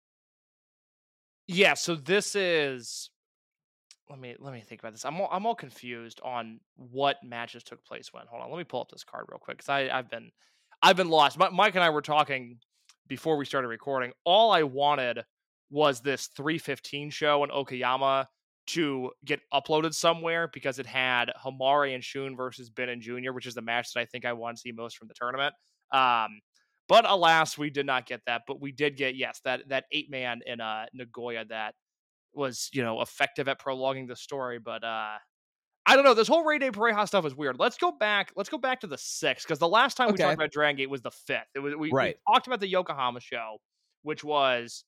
Yeah, so this is let me let me think about this. I'm all, I'm all confused on what matches took place when. Hold on, let me pull up this card real quick because I I've been I've been lost. My, Mike and I were talking before we started recording. All I wanted was this three fifteen show in Okayama to get uploaded somewhere because it had Hamari and Shun versus Ben and Junior, which is the match that I think I want to see most from the tournament. Um, but alas, we did not get that. But we did get, yes, that that eight man in uh, Nagoya that was, you know, effective at prolonging the story. But uh, I don't know. This whole Rey de Pareja stuff is weird. Let's go back. Let's go back to the sixth, because the last time
Okay.
we talked about Dragon Gate was the fifth. It was we,
Right.
we talked about the Yokohama show, which was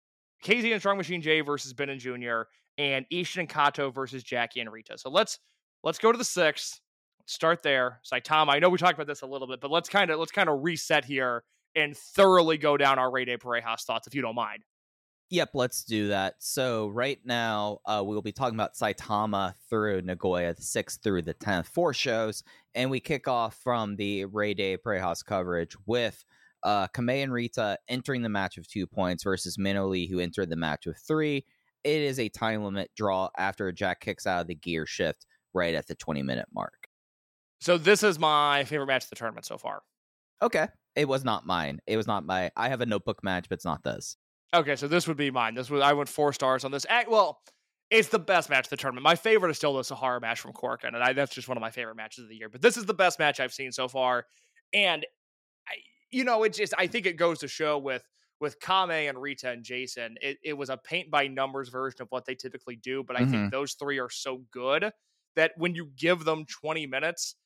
K Z and Strong Machine J versus Ben and Junior, and Ishin and Kato versus Jackie and Rita. So let's let's go to the sixth. Start there. Saitama. I know we talked about this a little bit, but let's kind of let's kind of reset here and thoroughly go down our Rey de Parejas thoughts, if you don't mind.
Yep, let's do that. So right now, uh, we'll be talking about Saitama through Nagoya, the sixth through the tenth, four shows, and we kick off from the Rey de Parejas coverage with uh, Kamei and Rita entering the match with two points versus Minnow Lee, who entered the match with three. It is a time limit draw after Jack kicks out of the gear shift right at the twenty-minute mark.
So this is my favorite match of the tournament so far.
Okay, it was not mine. It was not my. I have a notebook match, but it's not this.
Okay, so this would be mine. This was I went four stars on this. Well, it's the best match of the tournament. My favorite is still the Sahara match from Corkin, and I, that's just one of my favorite matches of the year. But this is the best match I've seen so far, and I, you know, it's just I think it goes to show with with Kamei and Rita and Jason, it, it was a paint by numbers version of what they typically do. But I
Mhm.
think those three are so good that when you give them twenty minutes,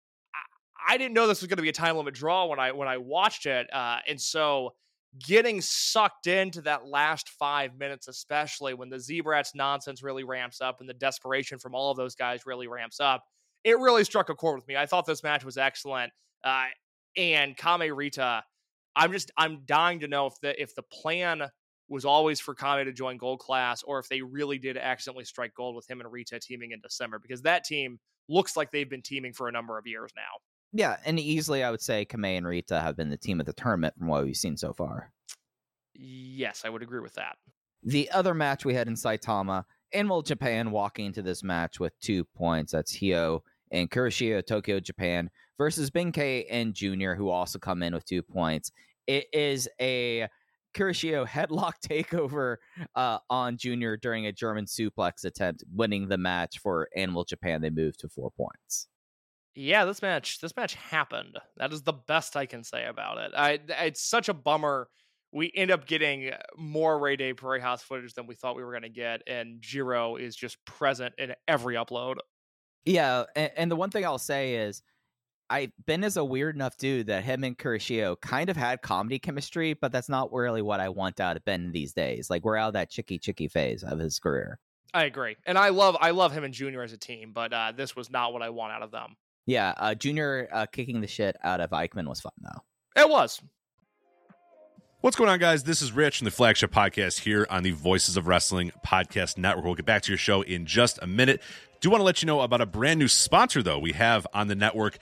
I, I didn't know this was going to be a time limit draw when I when I watched it, uh, and so. Getting sucked into that last five minutes, especially when the Z-Brats nonsense really ramps up and the desperation from all of those guys really ramps up, it really struck a chord with me. I thought this match was excellent. Uh, and Kamei Rita, I'm just, I'm dying to know if the, if the plan was always for Kamei to join Gold Class or if they really did accidentally strike gold with him and Rita teaming in December, because that team looks like they've been teaming for a number of years now.
Yeah, and easily I would say Kamei and Rita have been the team of the tournament from what we've seen so far.
Yes, I would agree with that.
The other match we had in Saitama, Animal Japan walking into this match with two points. That's Hio and Kuroshio, Tokyo, Japan, versus Benkei and Junior, who also come in with two points. It is a Kuroshio headlock takeover uh, on Junior during a German suplex attempt, winning the match for Animal Japan. They moved to four points.
Yeah, this match, this match happened. That is the best I can say about it. I, it's such a bummer. We end up getting more Rey de Parejas footage than we thought we were going to get, and Jiro is just present in every upload.
Yeah, and, and the one thing I'll say is, I Ben is a weird enough dude that him and Kuroshio kind of had comedy chemistry, but that's not really what I want out of Ben these days. Like, we're out of that chicky chicky phase of his career.
I agree, and I love I love him and Junior as a team, but uh, this was not what I want out of them.
Yeah, uh, Junior uh, kicking the shit out of Eichmann was fun, though.
It was.
What's going on, guys? This is Rich from the flagship podcast here on the Voices of Wrestling Podcast Network. We'll get back to your show in just a minute. Do want to let you know about a brand new sponsor, though, we have on the network,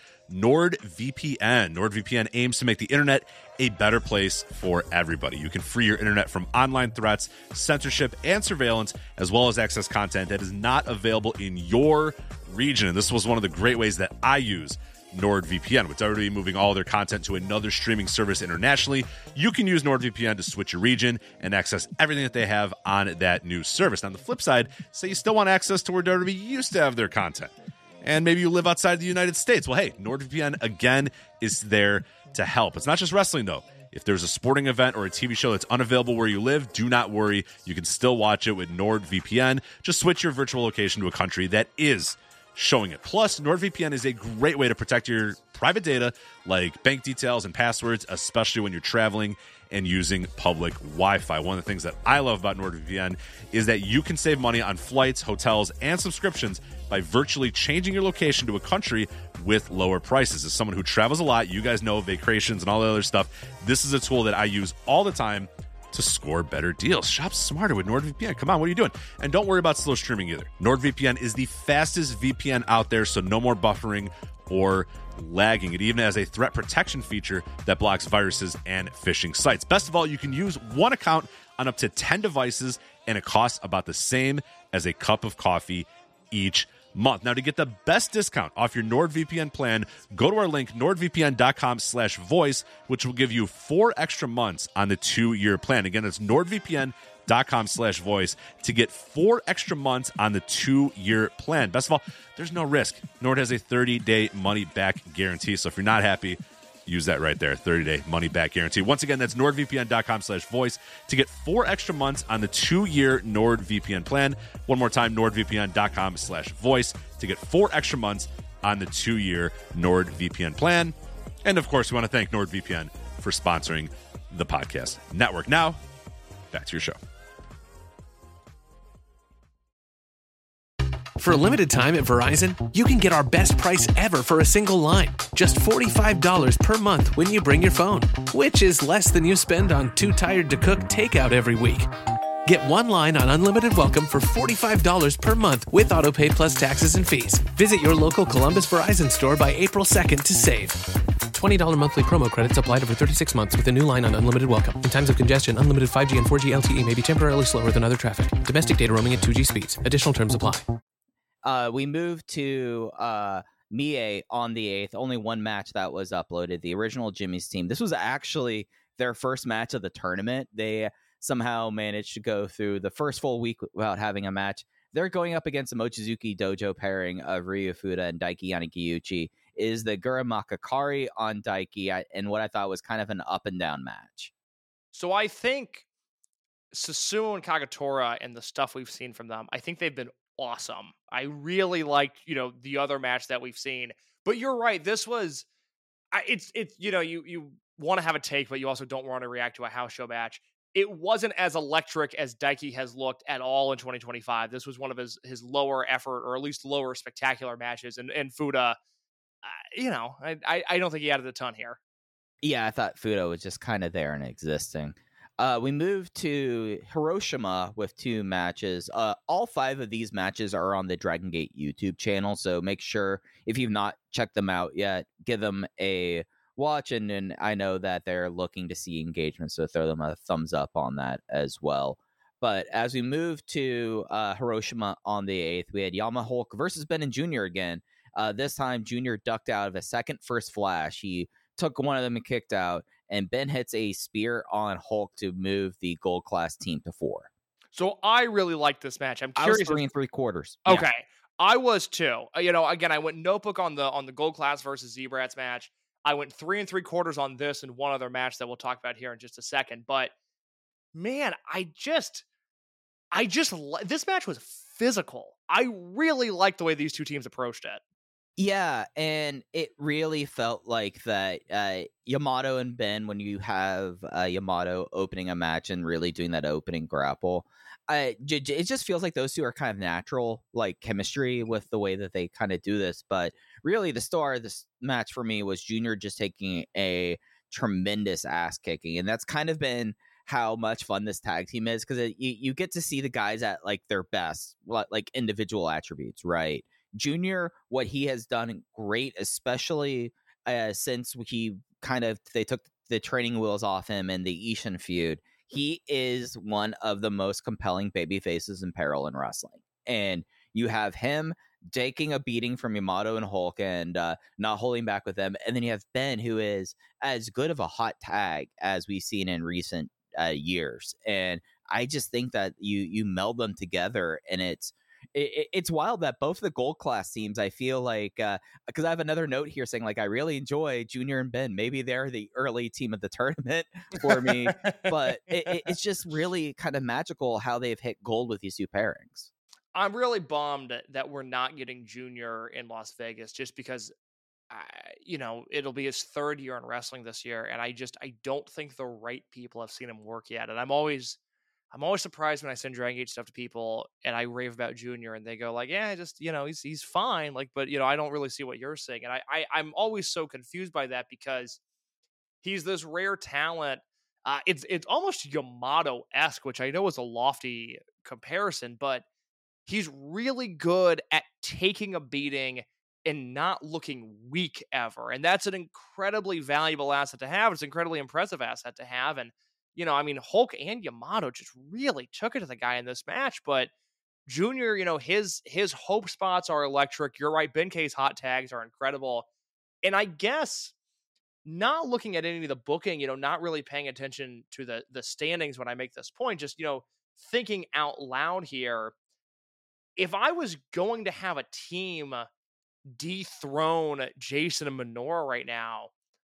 NordVPN. NordVPN aims to make the internet a better place for everybody. You can free your internet from online threats, censorship, and surveillance, as well as access content that is not available in your region. And this was one of the great ways that I use NordVPN. With W W E moving all their content to another streaming service internationally, you can use NordVPN to switch your region and access everything that they have on that new service. Now, on the flip side, say you still want access to where W W E used to have their content, and maybe you live outside the United States. Well, hey, NordVPN, again, is there to help. It's not just wrestling, though. If there's a sporting event or a T V show that's unavailable where you live, do not worry. You can still watch it with NordVPN. Just switch your virtual location to a country that is showing it. Plus, NordVPN is a great way to protect your private data like bank details and passwords, especially when you're traveling and using public Wi-Fi. One of the things that I love about NordVPN is that you can save money on flights, hotels, and subscriptions by virtually changing your location to a country with lower prices. As someone who travels a lot, you guys know vacations and all that other stuff, this is a tool that I use all the time to score better deals. Shop smarter with NordVPN. Come on, what are you doing? And don't worry about slow streaming either. NordVPN is the fastest V P N out there, so no more buffering or lagging. It even has a threat protection feature that blocks viruses and phishing sites. Best of all, you can use one account on up to ten devices, and it costs about the same as a cup of coffee each month. Now, to get the best discount off your NordVPN plan, go to our link, nordvpn.com slash voice, which will give you four extra months on the two-year plan. Again, it's nordvpn.com slash voice to get four extra months on the two-year plan. Best of all, there's no risk. Nord has a thirty-day money-back guarantee, so if you're not happy, use that right there, thirty-day money-back guarantee. Once again, that's nordvpn.com slash voice to get four extra months on the two-year NordVPN plan. One more time, nordvpn.com slash voice to get four extra months on the two-year NordVPN plan. And, of course, we want to thank NordVPN for sponsoring the podcast network. Now, back to your show.
For a limited time at Verizon, you can get our best price ever for a single line. Just forty-five dollars per month when you bring your phone, which is less than you spend on Too Tired to Cook takeout every week. Get one line on Unlimited Welcome for forty-five dollars per month with autopay plus taxes and fees. Visit your local Columbus Verizon store by April second to save. twenty dollars monthly promo credits applied over thirty-six months with a new line on Unlimited Welcome. In times of congestion, unlimited five G and four G L T E may be temporarily slower than other traffic. Domestic data roaming at two G speeds. Additional terms apply.
Uh, we moved to uh, Mie on the eighth. Only one match that was uploaded. The original Jimmy's team. This was actually their first match of the tournament. They somehow managed to go through the first full week without having a match. They're going up against the Mochizuki Dojo pairing of Ryu Fuda and Daiki Yanagiuchi. Is the Gura Makakari on Daiki, and what I thought was kind of an up and down match.
So I think Susumu and Kagetora and the stuff we've seen from them, I think they've been awesome. I really liked, you know, the other match that we've seen. But you're right. This was, I, it's, it's, you know, you, you want to have a take, but you also don't want to react to a house show match. It wasn't as electric as Daiki has looked at all in twenty twenty-five. This was one of his, his lower effort, or at least lower spectacular matches. And, and Fuda, uh, you know, I, I, I don't think he added a ton here.
Yeah, I thought Fuda was just kind of there and existing. Uh, we moved to Hiroshima with two matches. Uh, all five of these matches are on the Dragon Gate YouTube channel, so make sure, if you've not checked them out yet, give them a watch. And, and I know that they're looking to see engagement, so throw them a thumbs up on that as well. But as we move to uh, Hiroshima on the eighth, we had Yama Hulk versus Benin Junior again. Uh, this time, Junior ducked out of a second first flash. He took one of them and kicked out, and Ben hits a spear on Hulk to move the gold class team to four.
So I really liked this match. I'm
I
curious.
was three and three quarters.
Okay.
Yeah.
I was too. Uh, You know, again, I went notebook on the on the gold class versus Zebrats match. I went three and three quarters on this and one other match that we'll talk about here in just a second. But man, I just, I just, this match was physical. I really liked the way these two teams approached it.
Yeah, and it really felt like that uh, Yamato and Ben, when you have uh, Yamato opening a match and really doing that opening grapple, uh, j- j- it just feels like those two are kind of natural, like chemistry with the way that they kind of do this. But really, the star of this match for me was Junior just taking a tremendous ass kicking. And that's kind of been how much fun this tag team is, because you, you get to see the guys at like their best, like individual attributes, right? Junior, what he has done great, especially uh, since he kind of, they took the training wheels off him in the Ishin feud. He is one of the most compelling baby faces in peril in wrestling. And you have him taking a beating from Yamato and Hulk and uh, not holding back with them. And then you have Ben, who is as good of a hot tag as we've seen in recent uh, years. And I just think that you you meld them together, and it's it, it's wild that both the gold class teams, I feel like, because uh, I have another note here saying, like, I really enjoy Junior and Ben. Maybe they're the early team of the tournament for me, but it, it, it's just really kind of magical how they've hit gold with these two pairings.
I'm really bummed that we're not getting Junior in Las Vegas, just because, uh, you know, it'll be his third year in wrestling this year, and I just I don't think the right people have seen him work yet. And I'm always I'm always surprised when I send Dragon Gate stuff to people and I rave about Junior, and they go like, "Yeah, just you know, he's he's fine." Like, but you know, I don't really see what you're saying, and I, I I'm always so confused by that, because he's this rare talent. Uh, it's it's almost Yamato-esque, which I know is a lofty comparison, but he's really good at taking a beating and not looking weak ever. And that's an incredibly valuable asset to have. It's an incredibly impressive asset to have. And, you know, I mean, Hulk and Yamato just really took it to the guy in this match. But Junior, you know, his his hope spots are electric. You're right. Ben K's hot tags are incredible. And I guess not looking at any of the booking, you know, not really paying attention to the the standings when I make this point, just, you know, thinking out loud here. If I was going to have a team dethrone Jason and Minoru right now,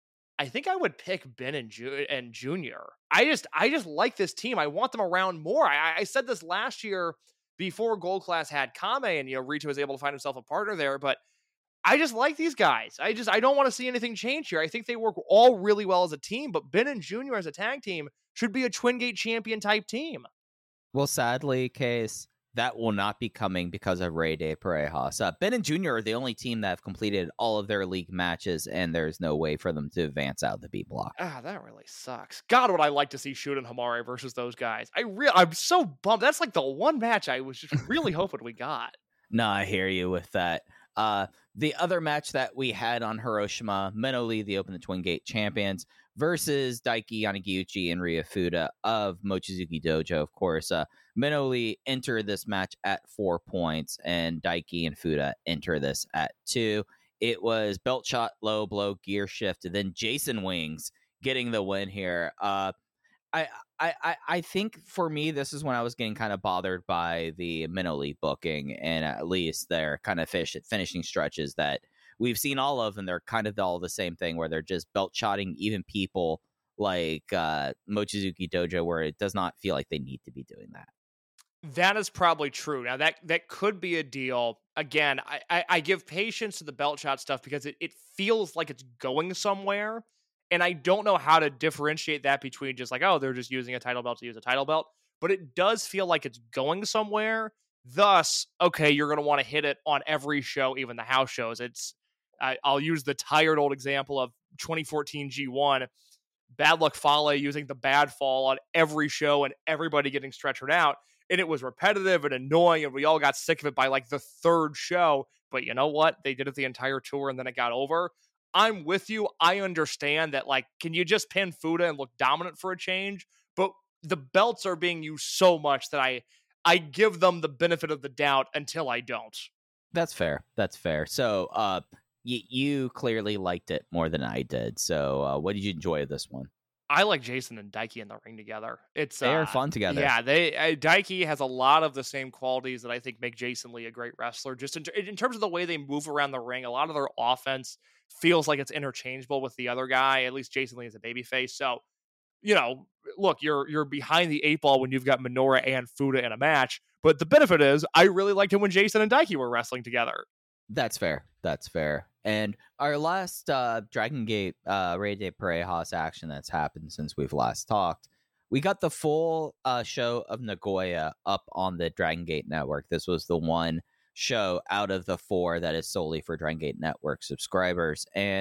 I think I would pick Ben and, Ju- and Junior. I just I just like this team. I want them around more. I, I said this last year before Gold Class had Kame, and you know Rito was able to find himself a partner there. But I just like these guys. I just I don't want to see anything change here. I think they work all really well as a team. But Ben and Junior as a tag team should be a Twin Gate champion type team.
Well, sadly, Case, that will not be coming because of Rey de Parejas. Uh, Ben and Junior are the only team that have completed all of their league matches, and there's no way for them to advance out of the B block.
Ah, that really sucks. God, would I like to see Shun and Hamare versus those guys. I re- I'm so bummed. That's like the one match I was just really hoping we got.
No, I hear you with that. Uh, the other match that we had on Hiroshima, Minoli, the Open the Twin Gate champions, versus Daiki Yanagiuchi and Ryo Fuda of Mochizuki Dojo. Of course, uh, Minoli enter this match at four points, and Daiki and Fuda enter this at two. It was belt shot, low blow, gear shift, and then Jason Wings getting the win here. Uh, I, I, I think for me, this is when I was getting kind of bothered by the Minoli booking, and at least their kind of fish, finishing stretches that we've seen all of, and they're kind of all the same thing, where they're just belt shotting even people like uh, Mochizuki Dojo, where it does not feel like they need to be doing that.
That is probably true. Now, that that could be a deal. Again, I, I, I give patience to the belt shot stuff because it, it feels like it's going somewhere. And I don't know how to differentiate that between just like, oh, they're just using a title belt to use a title belt. But it does feel like it's going somewhere. Thus, okay, you're going to want to hit it on every show, even the house shows. It's I, I'll use the tired old example of twenty fourteen G one. Bad Luck Fale using the bad fall on every show and everybody getting stretchered out. And it was repetitive and annoying, and we all got sick of it by like the third show. But you know what? They did it the entire tour, and then it got over. I'm with you. I understand that, like, can you just pin Fuda and look dominant for a change? But the belts are being used so much that I I give them the benefit of the doubt until I don't.
That's fair. That's fair. So uh, y- you clearly liked it more than I did. So uh, what did you enjoy of this one?
I like Jason and Daiki in the ring together. It's
they are
uh,
fun together.
Yeah, they uh, Daiki has a lot of the same qualities that I think make Jason Lee a great wrestler. Just in, in terms of the way they move around the ring, a lot of their offense feels like it's interchangeable with the other guy. At least Jason Lee is a babyface. So, you know, look, you're you're behind the eight ball when you've got Minoru and Fuda in a match. But the benefit is, I really liked it when Jason and Daiki were wrestling together.
That's fair. That's fair. And our last uh, Dragon Gate uh, Rey de Parejas action that's happened since we've last talked, we got the full uh, show of Nagoya up on the Dragon Gate Network. This was the one show out of the four that is solely for Dragon Gate Network subscribers. And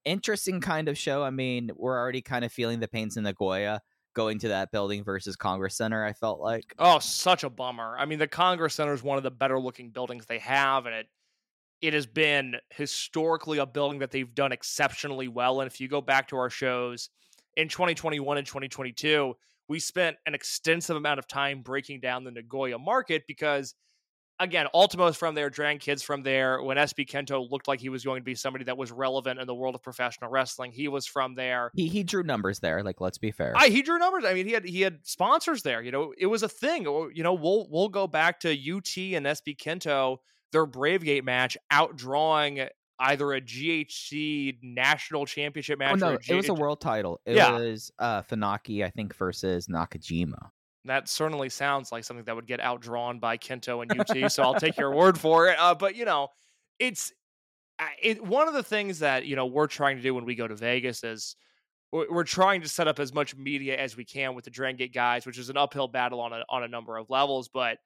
interesting kind of show. I mean, we're already kind of feeling the pains in Nagoya going to that building versus Congress Center, I felt like.
Oh, such a bummer. I mean, the Congress Center is one of the better looking buildings they have, and it it has been historically a building that they've done exceptionally well. And if you go back to our shows in twenty twenty-one and twenty twenty-two, we spent an extensive amount of time breaking down the Nagoya market because, again, Ultimo's from there, Dragon Kid's from there. When S B Kento looked like he was going to be somebody that was relevant in the world of professional wrestling, he was from there.
He he drew numbers there, like, let's be fair.
I, he drew numbers. I mean, he had he had sponsors there. You know, it was a thing. You know, we'll we'll go back to U T and S B Kento, their Bravegate match, outdrawing either a G H C national championship match.
Oh, no,
or a G-
it was a world title. It
yeah.
was uh, Funaki, I think, versus Nakajima.
That certainly sounds like something that would get outdrawn by Kento and U T, so I'll take your word for it. Uh, but, you know, it's it, one of the things that, you know, we're trying to do when we go to Vegas is we're, we're trying to set up as much media as we can with the Dragon Gate guys, which is an uphill battle on a, on a number of levels. But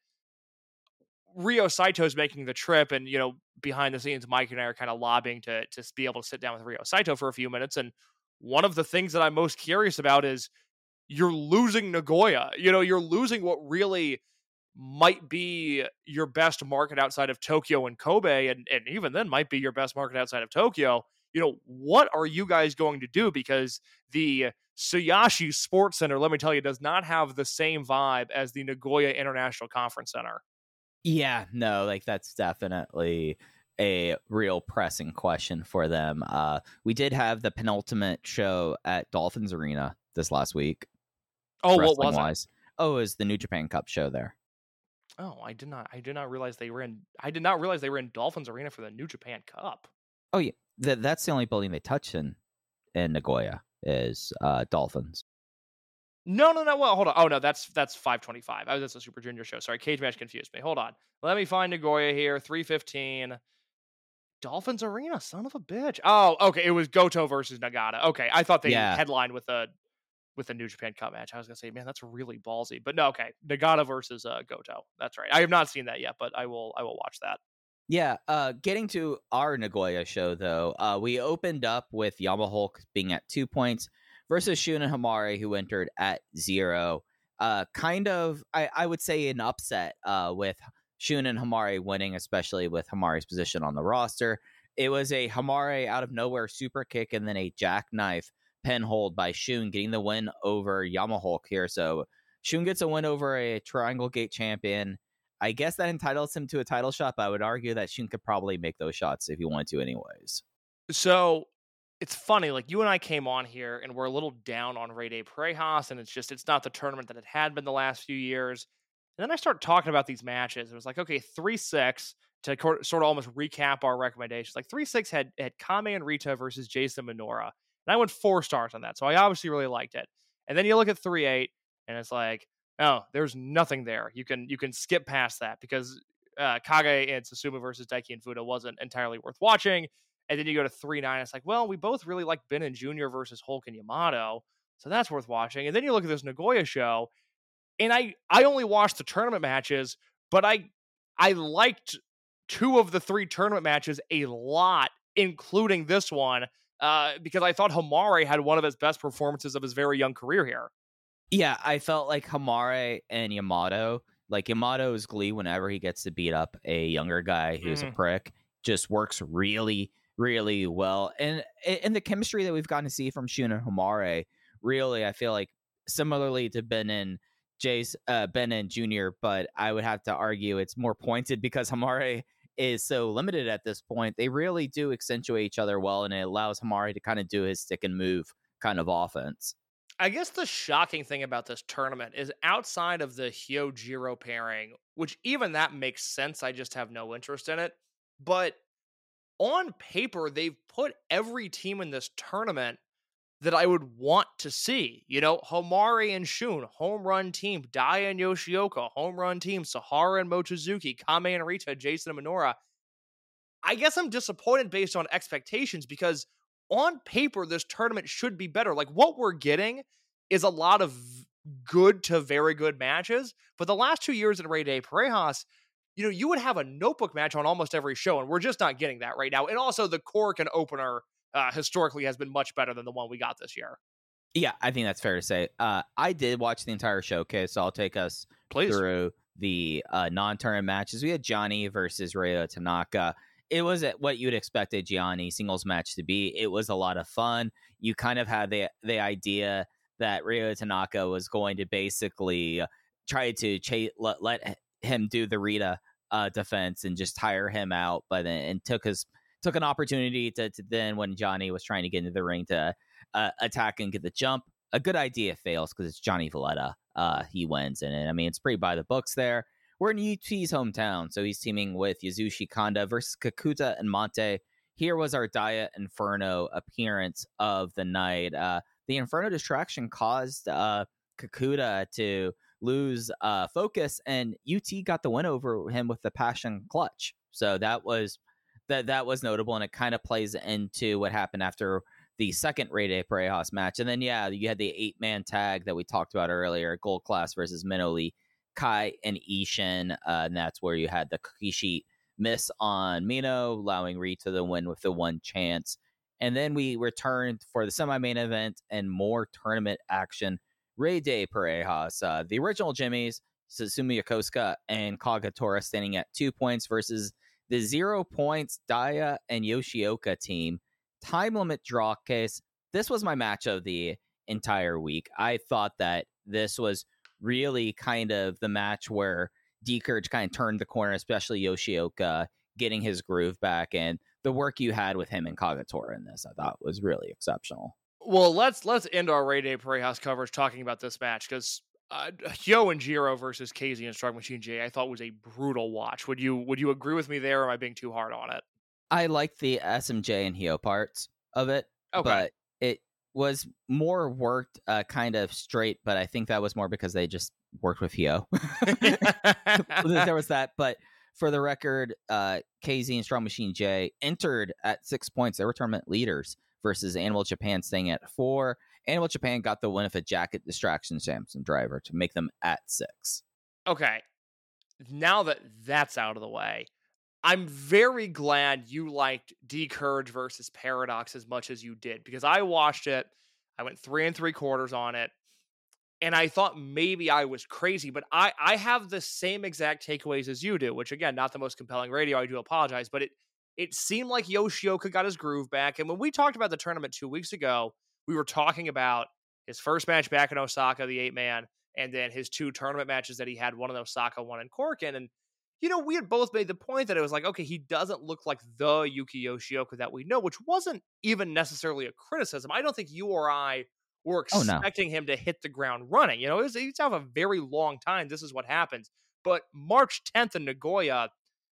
Ryo Saito's making the trip, and, you know, behind the scenes, Mike and I are kind of lobbying to, to be able to sit down with Ryo Saito for a few minutes. And one of the things that I'm most curious about is you're losing Nagoya. You know, you're losing what really might be your best market outside of Tokyo and Kobe, and, and even then might be your best market outside of Tokyo. You know, what are you guys going to do? Because the Tsuyashi Sports Center, let me tell you, does not have the same vibe as the Nagoya International Conference Center.
Yeah, no, like that's definitely a real pressing question for them. Uh, we did have the penultimate show at Dolphins Arena this last week.
Oh, what was
wise.
it?
Oh, it was the New Japan Cup show there.
Oh, I did not. I did not realize they were in. I did not realize they were in Dolphins Arena for the New Japan Cup.
Oh yeah, Th- that's the only building they touch in in Nagoya is uh, Dolphins.
No, no, no. Well, hold on. Oh no, that's that's five twenty-five. Oh, that's a Super Junior show. Sorry, Cage Match confused me. Hold on. Let me find Nagoya here. three fifteen. Dolphins Arena. Son of a bitch. Oh, okay. It was Goto versus Nagata. Okay, I thought they
Yeah.
headlined with a with a New Japan Cup match. I was gonna say, man, that's really ballsy. But no, okay. Nagata versus uh, Goto. That's right. I have not seen that yet, but I will. I will watch that.
Yeah, uh, getting to our Nagoya show, though, uh, we opened up with Yamahulk being at two points versus Shun and Hamare, who entered at zero. Uh, kind of, I, I would say, an upset uh, with Shun and Hamare winning, especially with Hamare's position on the roster. It was a Hamare out of nowhere super kick and then a jackknife pin hold by Shun, getting the win over Yamahulk here. So Shun gets a win over a Triangle Gate champion. I guess that entitles him to a title shot, but I would argue that Shun could probably make those shots if he wanted to anyways.
So it's funny, like you and I came on here and we're a little down on Rey de Parejas, and it's just, it's not the tournament that it had been the last few years. And then I start talking about these matches. It was like, okay, three six to co- sort of almost recap our recommendations. Like three six had, had Kame and Rita versus Jason Minoura. And I went four stars on that. So I obviously really liked it. And then you look at three eight and it's like, oh, there's nothing there. You can you can skip past that because uh, Kage and Susumu versus Daiki and Fuda wasn't entirely worth watching. And then you go to three nine. It's like, well, we both really like Ben and Junior versus Hulk and Yamato, so that's worth watching. And then you look at this Nagoya show, and I I only watched the tournament matches, but I I liked two of the three tournament matches a lot, including this one, uh, because I thought Hamare had one of his best performances of his very young career here.
Yeah, I felt like Hamare and Yamato, like Yamato's glee whenever he gets to beat up a younger guy who's
Mhm.
a prick, just works really, really well. And and the chemistry that we've gotten to see from Shun and Hamare, really, I feel like similarly to Ben and Jace, uh, Ben and Junior, but I would have to argue it's more pointed because Hamare is so limited at this point. They really do accentuate each other well, and it allows Hamare to kind of do his stick and move kind of offense.
I guess the shocking thing about this tournament is outside of the Hyojiro pairing, which even that makes sense, I just have no interest in it. But on paper, they've put every team in this tournament that I would want to see. You know, Hamare and Shun, home run team. Dai and Yoshioka, home run team. Sahara and Mochizuki, Kame and Rita, Jason and Minoura. I guess I'm disappointed based on expectations because on paper, this tournament should be better. Like, what we're getting is a lot of good to very good matches. But the last two years in Rey de Parejas, you know, you would have a notebook match on almost every show, and we're just not getting that right now. And also, the Korakuen opener uh, historically has been much better than the one we got this year.
Yeah, I think that's fair to say. Uh, I did watch the entire showcase, so I'll take us
Please.
through the uh, non-tournament matches. We had Johnny versus Ryo Tanaka. It was what you'd expect a Gianni singles match to be. It was a lot of fun. You kind of had the the idea that Ryo Tanaka was going to basically try to ch- let, let him do the Rita uh, defense and just tire him out, but then and took his took an opportunity to, to then when Johnny was trying to get into the ring to uh, attack and get the jump. A good idea fails because it's Johnny Valletta. Uh, he wins, and I mean it's pretty by the books there. We're in U T's hometown, so he's teaming with Yasushi Kanda versus Kakuta and Monte. Here was our Dia Inferno appearance of the night. Uh, the Inferno distraction caused uh, Kakuta to lose uh, focus, and U T got the win over him with the Passion Clutch. So that was that that was notable, and it kind of plays into what happened after the second Rey de Parejas match. And then, yeah, you had the eight-man tag that we talked about earlier, Gold Class versus Minoli, Kai and Ishin, uh, and that's where you had the cookie sheet miss on Mino, allowing Rita to win with the one chance. And then we returned for the semi-main event and more tournament action. Rey de Parejas, uh, the original Jimmys, Susumu Yokosuka and Kagetora standing at two points versus the zero points Dia and Yoshioka team. Time limit draw case. This was my match of the entire week. I thought that this was really kind of the match where D-Courage kind of turned the corner, especially Yoshioka getting his groove back, and the work you had with him and Kagetora in this, I thought was really exceptional.
Well, let's let's end our Rey de Parejas coverage talking about this match because uh, Hyo and Jiro versus K Z and Strong Machine J, I thought was a brutal watch. Would you would you agree with me there, or am I being too hard on it?
I liked the S M J and Hyo parts of it,
okay.
but it was more worked uh, kind of straight, but I think that was more because they just worked with Hyo. There was that, but for the record, uh, K Z and Strong Machine J entered at six points. They were tournament leaders versus Animal Japan staying at four. Animal Japan got the win of a jacket distraction Samson driver to make them at six.
Okay, now that that's out of the way, I'm very glad you liked D-Courage versus Paradox as much as you did, because I watched it. I went three and three quarters on it, and I thought maybe I was crazy, but I, I have the same exact takeaways as you do, which, again, not the most compelling radio. I do apologize, but it, it seemed like Yoshioka got his groove back, and when we talked about the tournament two weeks ago, we were talking about his first match back in Osaka, the eight-man, and then his two tournament matches that he had, one in Osaka, one in Corkin, and you know, we had both made the point that it was like, okay, he doesn't look like the Yuki Yoshioka that we know, which wasn't even necessarily a criticism. I don't think you or I were expecting oh, no. him to hit the ground running. You know, he's he's have a very long time. This is what happens. But March tenth in Nagoya,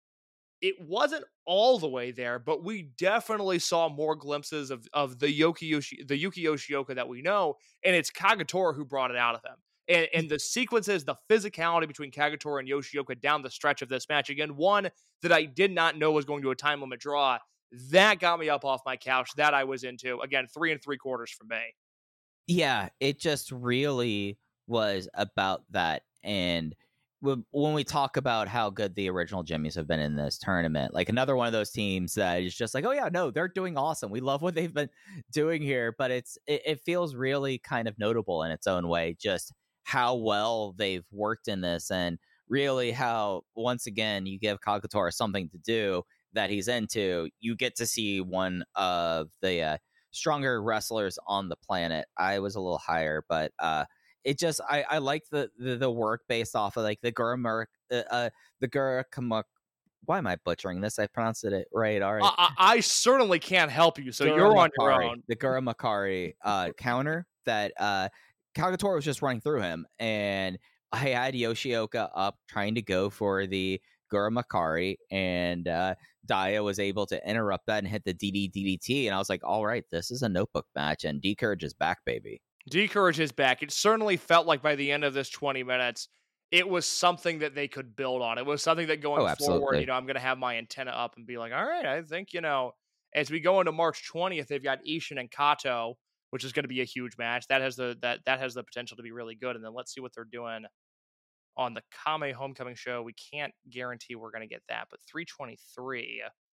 it wasn't all the way there, but we definitely saw more glimpses of, of the Yuki Yoshi, the Yuki Yoshioka that we know, and it's Kagetora who brought it out of him. And, and the sequences, the physicality between Kagetora and Yoshioka down the stretch of this match. Again, one that I did not know was going to a time limit draw. That got me up off my couch. That I was into. Again, three and three quarters for me.
Yeah, it just really was about that. And when we talk about how good the original Jimmys have been in this tournament, like another one of those teams that is just like, oh yeah, no, they're doing awesome. We love what they've been doing here. But it's it, it feels really kind of notable in its own way, just how well they've worked in this, and really how, once again, you give Kagetora something to do that he's into. You get to see one of the uh, stronger wrestlers on the planet. I was a little higher, but uh, it just, I, I like the, the the work based off of like the Gurumur, uh, uh, the Gurakamuk. Why am I butchering this? I pronounced it right. All right.
I, I certainly can't help you, so Gura you're on
Makari,
your own.
The Gura Makari uh, counter that uh, Kagetora was just running through him, and I had Yoshioka up trying to go for the Gura Makari, and uh, Dia was able to interrupt that and hit the D D D D T, and I was like, all right, this is a notebook match, and D-Courage is back, baby.
D-Courage is back. It certainly felt like by the end of this twenty minutes, it was something that they could build on. It was something that going
oh,
forward, you know, I'm going to have my antenna up and be like, all right, I think, you know, as we go into March twentieth, they've got Ishin and Kato, which is going to be a huge match. That has the that that has the potential to be really good. And then let's see what they're doing on the Kame Homecoming show. We can't guarantee we're going to get that, but three twenty-three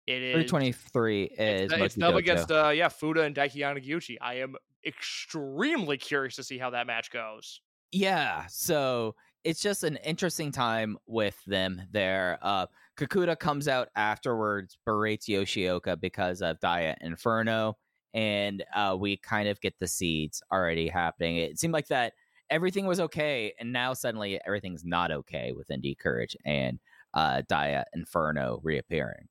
It is
three twenty-three is
it's, it's up against uh, yeah Fuda and Daiki Yanagiuchi. I am extremely curious to see how that match goes.
Yeah, so it's just an interesting time with them there. Uh, Kakuta comes out afterwards, berates Yoshioka because of Dia Inferno, and uh, we kind of get the seeds already happening. It seemed like that everything was okay, and now suddenly everything's not okay with Indie Courage and uh, Dia Inferno reappearing.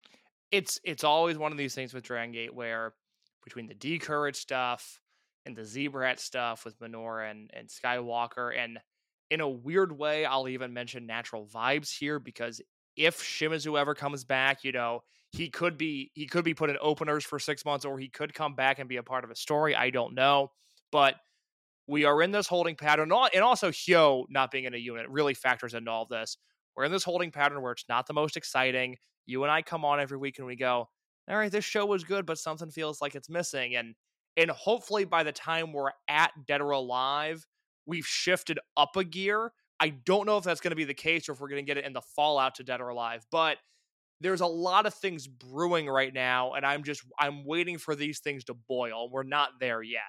It's it's always one of these things with Dragon Gate where between the D-Courage stuff and the Zebrat stuff with Minoura and, and Skywalker, and in a weird way, I'll even mention Natural Vibes here, because if Shimizu ever comes back, you know, he could be he could be put in openers for six months, or he could come back and be a part of a story. I don't know. But we are in this holding pattern, and also Hyo not being in a unit really factors into all of this. We're in this holding pattern where it's not the most exciting. You and I come on every week and we go, all right, this show was good, but something feels like it's missing. And and hopefully by the time we're at Dead or Alive, we've shifted up a gear. I don't know if that's going to be the case or if we're going to get it in the fallout to Dead or Alive, but there's a lot of things brewing right now, and I'm just I'm waiting for these things to boil. We're not there yet.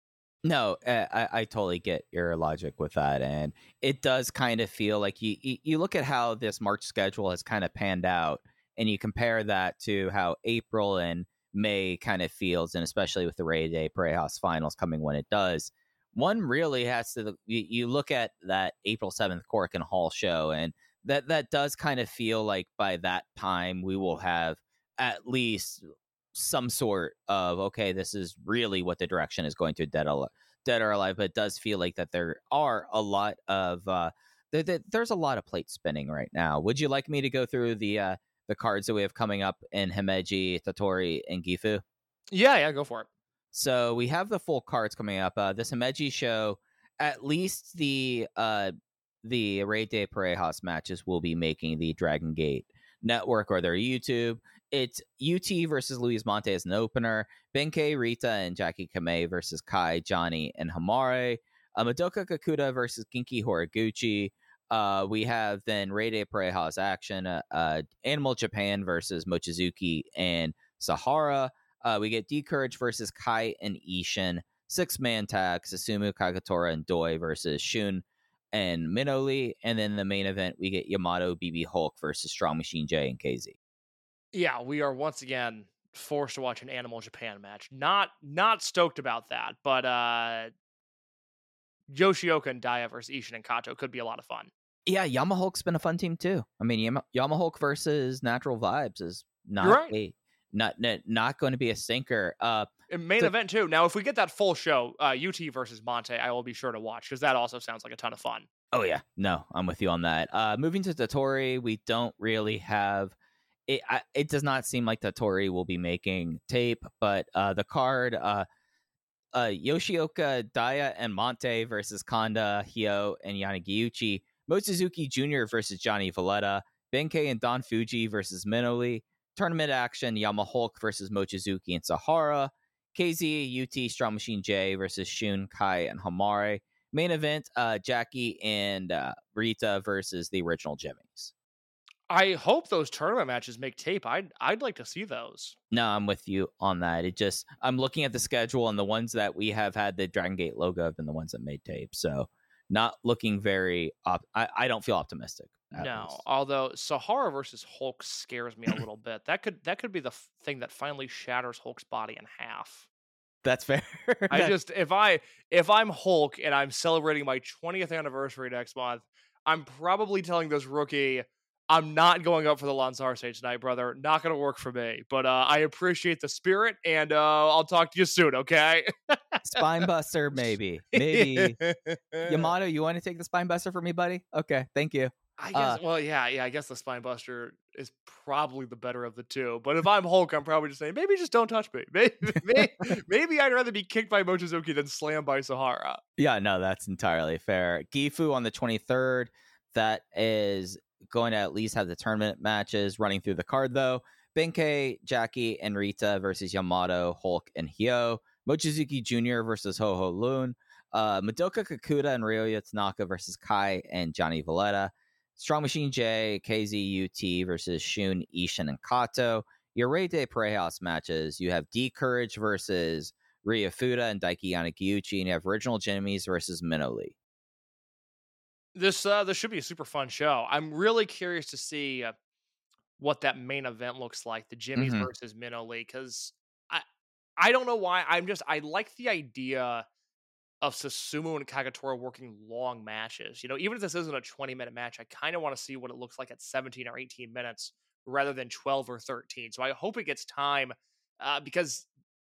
No, uh, I, I totally get your logic with that, and it does kind of feel like you, you you look at how this March schedule has kind of panned out, and you compare that to how April and May kind of feels, and especially with the Ray Day Parade House Finals coming when it does. One really has to you, you look at that April seventh Korakuen Hall show, and that that does kind of feel like by that time we will have at least some sort of, okay, this is really what the direction is going to Dead or, Dead or Alive. But it does feel like that there are a lot of uh there, there, there's a lot of plate spinning right now. Would you like me to go through the uh the cards that we have coming up in Himeji, Tottori, and Gifu?
Yeah, yeah, go for it.
So we have the full cards coming up. Uh, this Himeji show, at least the uh the Raid Day Parade House matches will be making the Dragon Gate Network or their YouTube. It's U T versus Luis Monte as an opener. Benkei, Rita, and Jackie Kamei versus Kai, Johnny, and Hamare. Uh, Madoka Kakuta versus Genki Horiguchi. Uh, we have then Raid Day Parade House action. Uh, uh, Animal Japan versus Mochizuki and Sahara. Uh, we get D-Courage versus Kai and Ishin. Six-man tag, Susumu, Kagatora, and Doi versus Shun and Minoli. And then the main event, we get Yamato, B B Hulk versus Strong Machine J and K Z.
Yeah, we are once again forced to watch an Animal Japan match. Not not stoked about that, but uh, Yoshioka and Dia versus Ishin and Kato could be a lot of fun.
Yeah, Yamahulk's been a fun team too. I mean, Yama- Yamahulk versus Natural Vibes is not
right.
a not, not not going to be a stinker. Uh,
and main
so,
event too. Now, if we get that full show, uh, U T versus Monte, I will be sure to watch because that also sounds like a ton of fun.
Oh yeah, no, I'm with you on that. Uh, moving to Tottori, we don't really have. It, I, it does not seem like Tottori will be making tape, but uh, the card, uh, uh, Yoshioka, Dia, and Monte versus Kanda, Hyo, and Yanagiuchi. Mochizuki Junior versus Johnny Valletta. Benkei and Don Fuji versus Minoli. Tournament action, Yamahulk versus Mochizuki and Sahara. K Z, U T, Strong Machine J versus Shun, Kai, and Hamare. Main event, uh, Jackie and uh, Rita versus the original Jimmies.
I hope those tournament matches make tape. I'd I'd like to see those.
No, I'm with you on that. It just I'm looking at the schedule, and the ones that we have had the Dragon Gate logo have been the ones that made tape. So not looking very op- I, I don't feel optimistic.
No,
least.
although Sahara versus Hulk scares me a little bit. That could that could be the f- thing that finally shatters Hulk's body in half.
That's fair.
I just if I if I'm Hulk and I'm celebrating my twentieth anniversary next month, I'm probably telling this rookie, I'm not going up for the Lanzar stage tonight, brother. Not going to work for me. But uh, I appreciate the spirit, and uh, I'll talk to you soon, okay?
Spine buster, maybe. Maybe. Yamato, you want to take the spine buster for me, buddy? Okay, thank you.
I guess, uh, well, yeah, yeah, I guess the spine buster is probably the better of the two. But if I'm Hulk, I'm probably just saying, maybe just don't touch me. Maybe, maybe, maybe I'd rather be kicked by Mochizuki than slammed by Sahara.
Yeah, no, that's entirely fair. Gifu on the twenty-third. That is going to at least have the tournament matches running through the card, though. Benkei, Jackie, and Rita versus Yamato, Hulk, and Hyo. Mochizuki Junior versus Ho Ho Lun. Uh, Madoka Kakuta and Ryoya Tanaka versus Kai and Johnny Valletta. Strong Machine J, K Z U T versus Shun, Ishin, and Kato. your Rey de Parejas matches. You have D Courage versus Rhea Fuda and Daiki Yanagiuchi, and you have Original Jimmys versus Minnow Lee.
This uh, this should be a super fun show. I'm really curious to see uh, what that main event looks like, the Jimmys
Mhm.
versus Minnow Lee, because I I don't know why. I'm just I like the idea of Susumu and Kagetora working long matches. You know, even if this isn't a twenty minute match, I kind of want to see what it looks like at seventeen or eighteen minutes rather than twelve or thirteen. So I hope it gets time uh, because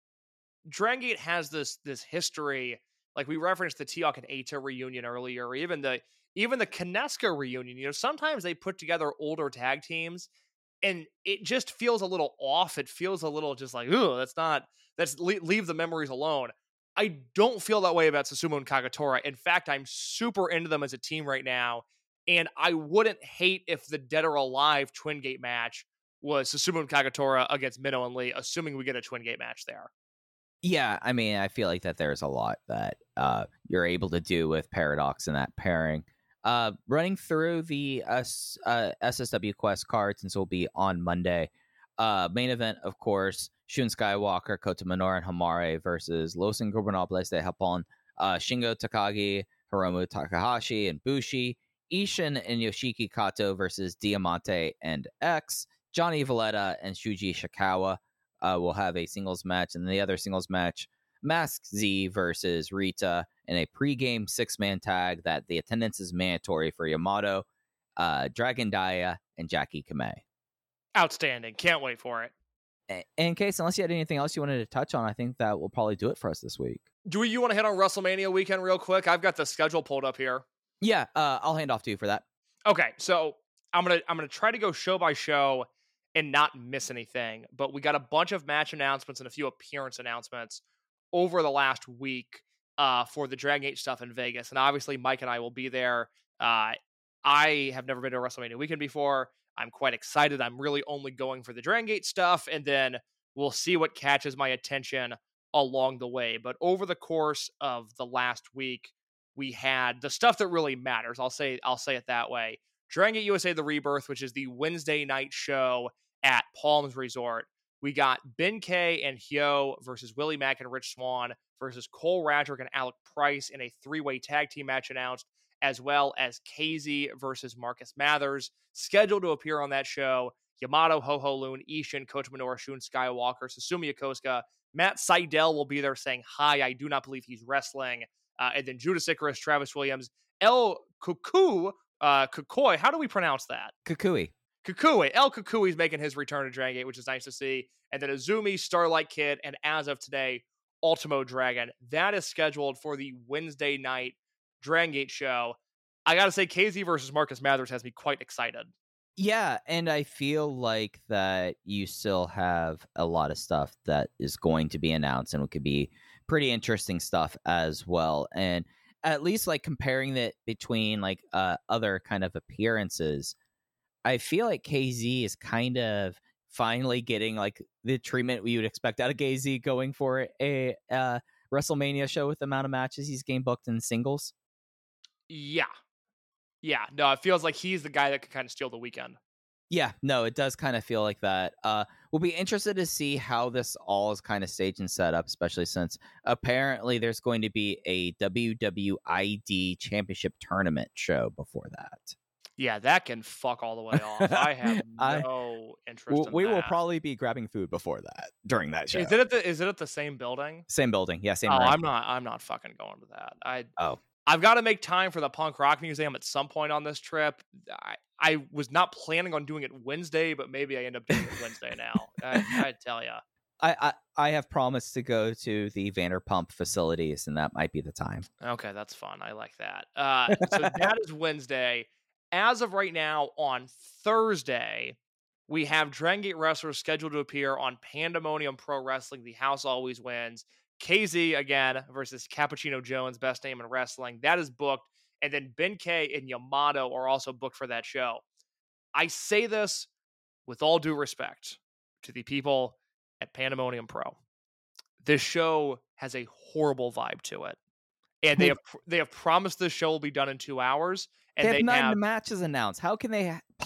Dragon Gate has this this history. Like we referenced the Teok and Eita reunion earlier, or even the even the Kineska reunion. You know, sometimes they put together older tag teams, and it just feels a little off. It feels a little just like, ooh, that's not. That's leave, leave the memories alone. I don't feel that way about Susumu and Kagetora. In fact, I'm super into them as a team right now, and I wouldn't hate if the Dead or Alive Twin Gate match was Susumu and Kagetora against Minnow and Lee, assuming we get a Twin Gate match there.
Yeah, I mean, I feel like that there's a lot that uh, you're able to do with Paradox in that pairing. Uh, running through the S, uh, S S W Quest card, since it'll be on Monday. Uh, main event, of course, Shun Skywalker, Kota Minoru, and Hamare versus Los Ingobernables de Japón, uh, Shingo Takagi, Hiromu Takahashi, and Bushi. Ishin and Yoshiki Kato versus Diamante and X. Johnny Valletta and Shuji Shikawa uh, will have a singles match, and the other singles match, Mask Z versus Rita in a pregame six-man tag that the attendance is mandatory for Yamato, uh, Dragon Dia, and Jackie Kamei.
Outstanding. Can't wait for it.
In case, unless you had anything else you wanted to touch on, I think that will probably do it for us this week.
Do you want to hit on WrestleMania weekend real quick? I've got the schedule pulled up here.
Yeah, uh, I'll hand off to you for that.
Okay, so I'm gonna I'm gonna try to go show by show and not miss anything. But we got a bunch of match announcements and a few appearance announcements over the last week uh, for the Dragon Gate stuff in Vegas, and obviously Mike and I will be there. Uh, I have never been to a WrestleMania weekend before. I'm quite excited. I'm really only going for the Dragon Gate stuff, and then we'll see what catches my attention along the way. But over the course of the last week, we had the stuff that really matters. I'll say I'll say it that way. Dragon Gate U S A The Rebirth, which is the Wednesday night show at Palms Resort. We got Ben K and Hyo versus Willie Mack and Rich Swann versus Cole Radrick and Alec Price in a three-way tag team match announced, as well as K Z versus Marcus Mathers. Scheduled to appear on that show, Yamato, Ho-Ho Loon, Ishin, Kota Minoru, Shun Skywalker, Susumu Yokosuka. Matt Sydal will be there saying, hi, I do not believe he's wrestling. Uh, and then Judas Icarus, Travis Williams, El Cuckoo, uh, Kukui. How do we pronounce that?
Kukui.
Kukui. El Kukui is making his return to Dragon Gate, which is nice to see. And then Azumi, Starlight Kid, and as of today, Ultimo Dragon. That is scheduled for the Wednesday night Dragon Gate show. I gotta say, K Z versus Marcus Mathers has me quite excited.
Yeah, and I feel like that you still have a lot of stuff that is going to be announced, and it could be pretty interesting stuff as well. And at least like comparing it between like uh, other kind of appearances, I feel like K Z is kind of finally getting like the treatment we would expect out of K Z going for a uh, WrestleMania show with the amount of matches he's game booked in singles.
Yeah. Yeah, no, it feels like he's the guy that could kind of steal the weekend.
Yeah, no, it does kind of feel like that. Uh, we'll be interested to see how this all is kind of staged and set up, especially since apparently there's going to be a W W I D championship tournament show before that.
Yeah, that can fuck all the way off. I have no
I,
interest
we'll,
in
we
that.
will probably be grabbing food before that, during that show.
Is it at the, is it at the same building?
Same building, yeah, same
Oh,
room.
I'm not, I'm not fucking going to that. I,
oh.
I've got to make time for the Punk Rock Museum at some point on this trip. I, I was not planning on doing it Wednesday, but maybe I end up doing it Wednesday now. I, I tell you.
I, I, I have promised to go to the Vanderpump facilities, and that might be the time.
Okay, that's fun. I like that. Uh, so that is Wednesday. As of right now, on Thursday, we have Dragon Gate wrestlers scheduled to appear on Pandemonium Pro Wrestling. The House Always Wins. K Z again versus Cappuccino Jones, best name in wrestling. That is booked. And then Ben K and Yamato are also booked for that show. I say this with all due respect to the people at Pandemonium Pro. This show has a horrible vibe to it. And they have they have promised this show will be done in two hours. And
they have
they
nine
have,
matches announced. How can they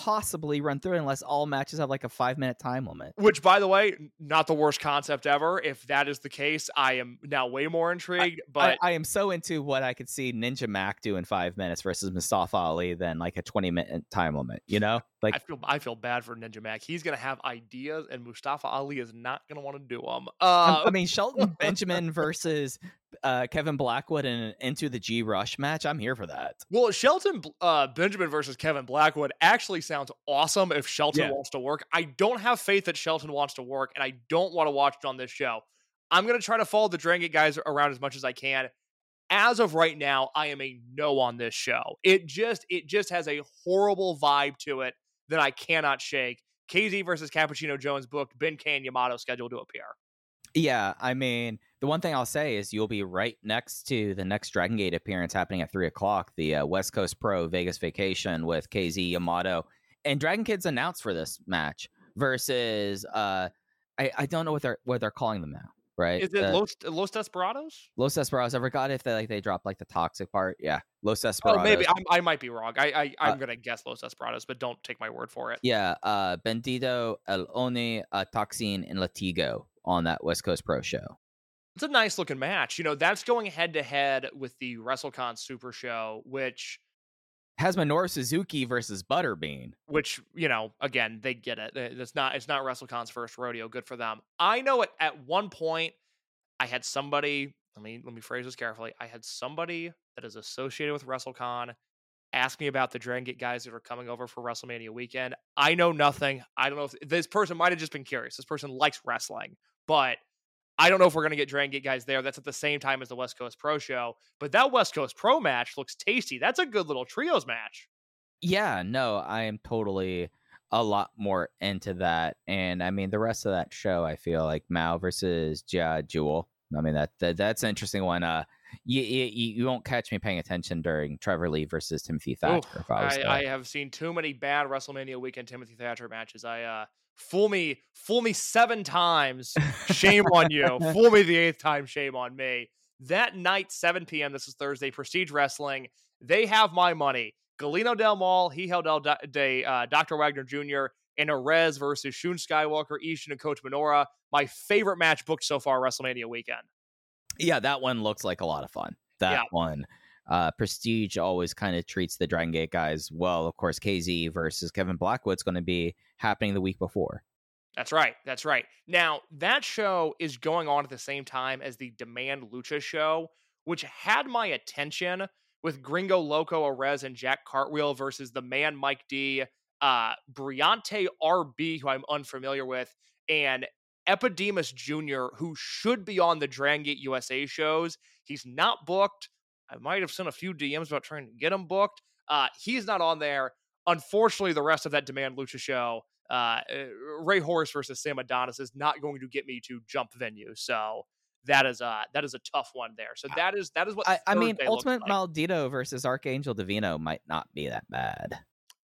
possibly run through it unless all matches have like a five minute time limit.
Which, by the way, not the worst concept ever. If that is the case, I am now way more intrigued.
I,
but
I, I am so into what I could see Ninja Mac do in five minutes versus Mustafa Ali than like a twenty minute time limit. You know, like
I feel I feel bad for Ninja Mac. He's gonna have ideas, and Mustafa Ali is not gonna want to do them. Uh,
I mean, Shelton Benjamin versus uh, Kevin Blackwood in an Into the G Rush match. I'm here for that.
Well, Shelton uh, Benjamin versus Kevin Blackwood actually sounds awesome if Shelton
Yeah.
wants to work. I don't have faith that Shelton wants to work, and I don't want to watch it on this show. I'm going to try to follow the Dragon Gate guys around as much as I can. As of right now, I am a no on this show. It just it just has a horrible vibe to it that I cannot shake. K Z versus Cappuccino Jones booked, Ben K and Yamato scheduled to appear.
Yeah, I mean, the one thing I'll say is you'll be right next to the next Dragon Gate appearance happening at three o'clock, the uh, West Coast Pro Vegas Vacation with K Z, Yamato, and Dragon Kid's announced for this match versus, uh, I, I don't know what they're what they're calling them now, right?
Is it
uh,
Los, Los Desperados?
Los Desperados. I forgot if they like they dropped like the toxic part. Yeah, Los Desperados.
Oh, maybe. I, I might be wrong. I, I, I'm
Uh,
going to guess Los Desperados, but don't take my word for it.
Yeah, uh, Bendito, El Oni, uh, Toxin, and Latigo on that West Coast Pro show.
It's a nice looking match. You know, that's going head to head with the WrestleCon Super Show, which,
Has Minoru Suzuki versus Butterbean.
which you know, again, they get it. It's not, it's not WrestleCon's first rodeo. Good for them. I know it. At one point, I had somebody. Let me let me phrase this carefully. I had somebody that is associated with WrestleCon ask me about the Dragon Gate guys that are coming over for WrestleMania weekend. I know nothing. I don't know if this person might have just been curious. This person likes wrestling, but I don't know if we're going to get Dragon Gate guys there. That's at the same time as the West Coast Pro show. But that West Coast Pro match looks tasty. That's a good little trios match.
Yeah, no, I am totally a lot more into that. And I mean, the rest of that show, I feel like Mao versus Jia Jewel. I mean, that, that that's an interesting one. Uh, you, you you won't catch me paying attention during Trevor Lee versus Timothy Thatcher.
Oof,
if I, was
I,
there.
I have seen too many bad WrestleMania weekend Timothy Thatcher matches. I uh, fool me, fool me seven times. Shame on you. Fool me the eighth time. Shame on me. That night, seven p.m. This is Thursday. Prestige Wrestling. They have my money. Galeno Del Mal, he held Del Day, uh, Doctor Wagner Junior, and Arez versus Shun Skywalker, Ishin, and Coach Minoura. My favorite match booked so far WrestleMania weekend.
Yeah, that one looks like a lot of fun. That
Yeah.
one. Uh, Prestige always kind of treats the Dragon Gate guys well. Of course, K Z versus Kevin Blackwood's going to be happening the week before.
That's right. That's right. Now, that show is going on at the same time as the Demand Lucha show, which had my attention with Gringo Loco, Arez, and Jack Cartwheel versus the Man Mike D, uh, Briante R B, who I'm unfamiliar with, and Epidemus Junior, who should be on the Dragon Gate U S A shows. He's not booked. I might have sent a few D Ms about trying to get him booked. Uh, he's not on there. Unfortunately, the rest of that Demand Lucha show, uh, Ray Horus versus Sam Adonis, is not going to get me to jump venue. So that is uh that is a tough one there. So that is that is what
I, I mean,
Thursday looks
Ultimate
like.
Maldito versus Archangel Divino might not be that bad.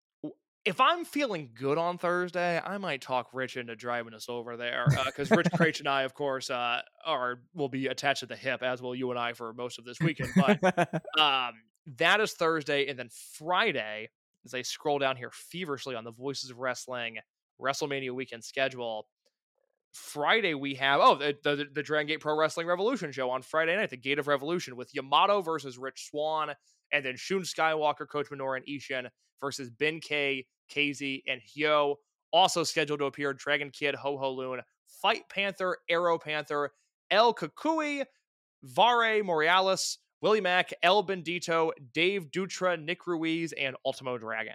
If I'm feeling good on Thursday, I might talk Rich into driving us over there because uh, Rich Craich and I, of course, uh, are will be attached at the hip, as will you and I for most of this weekend. But um, that is Thursday, and then Friday, as I scroll down here feverishly on the Voices of Wrestling WrestleMania weekend schedule. Friday we have oh the the, the Dragon Gate Pro Wrestling Revolution show on Friday night, the Gate of Revolution with Yamato versus Rich Swann, and then Shun Skywalker, Coach Minoura, and Ishin versus Ben K, K Z, and Hyo. Also scheduled to appear Dragon Kid, Ho Ho Loon, Fight Panther, Arrow Panther, El Kukui, Vare Morales, Willie Mack, El Bendito, Dave Dutra, Nick Ruiz, and Ultimo Dragon.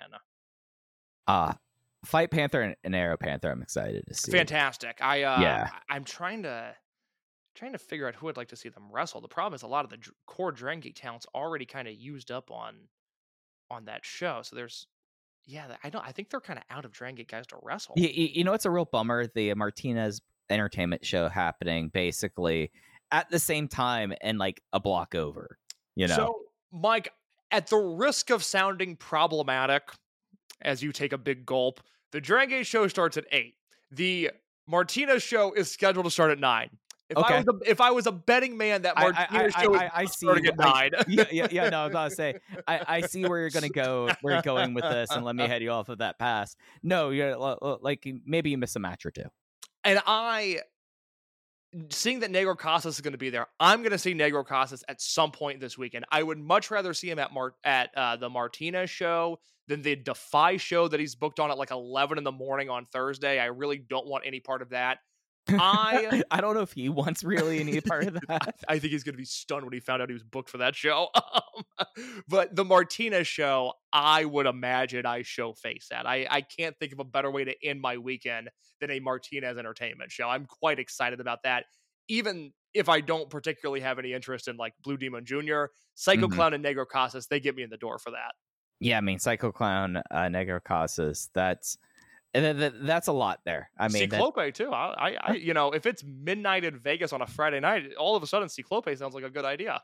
Uh, Fight Panther and, and Arrow Panther, I'm excited to see.
Fantastic. I uh,
Yeah.
I'm trying to trying to figure out who I'd like to see them wrestle. The problem is a lot of the dr- core Dragon Gate talent's already kind of used up on on that show. So there's yeah, I don't I think they're kind of out of Dragon Gate guys to wrestle.
You, you know, it's a real bummer. The Martinez Entertainment show happening basically at the same time and like a block over. You know,
So, Mike, at the risk of sounding problematic as you take a big gulp, the Dragon Gate show starts at eight. The Martinez show is scheduled to start at nine. If
Okay.
I was a, if I was a betting man, that
I,
Martinez
I, I,
show
I,
is
I see.
starting at
I-
nine.
yeah, yeah, yeah. No, I was about to say, I, I see where you're gonna go, where you're going with this, and let me head you off of that pass. No, you're like maybe you miss a match or two.
And I, seeing that Negro Casas is going to be there, I'm going to see Negro Casas at some point this weekend. I would much rather see him at Mar- at uh, the Martinez show than the Defy show that he's booked on at like eleven in the morning on Thursday. I really don't want any part of that. I
I don't know if he wants really any part of that.
I think he's going to be stunned when he found out he was booked for that show. Um, but the Martinez show, I would imagine I show face at. I, I can't think of a better way to end my weekend than a Martinez entertainment show. I'm quite excited about that. Even if I don't particularly have any interest in like Blue Demon Junior, Psycho
Mhm.
Clown and Negro Casas, they get me in the door for that.
Yeah, I mean, Psycho Clown, uh, Negro Casas. That's and th- th- that's a lot there. I mean, that-
Ciclope too. I, I, I, you know, if it's midnight in Vegas on a Friday night, all of a sudden Ciclope sounds like a good idea.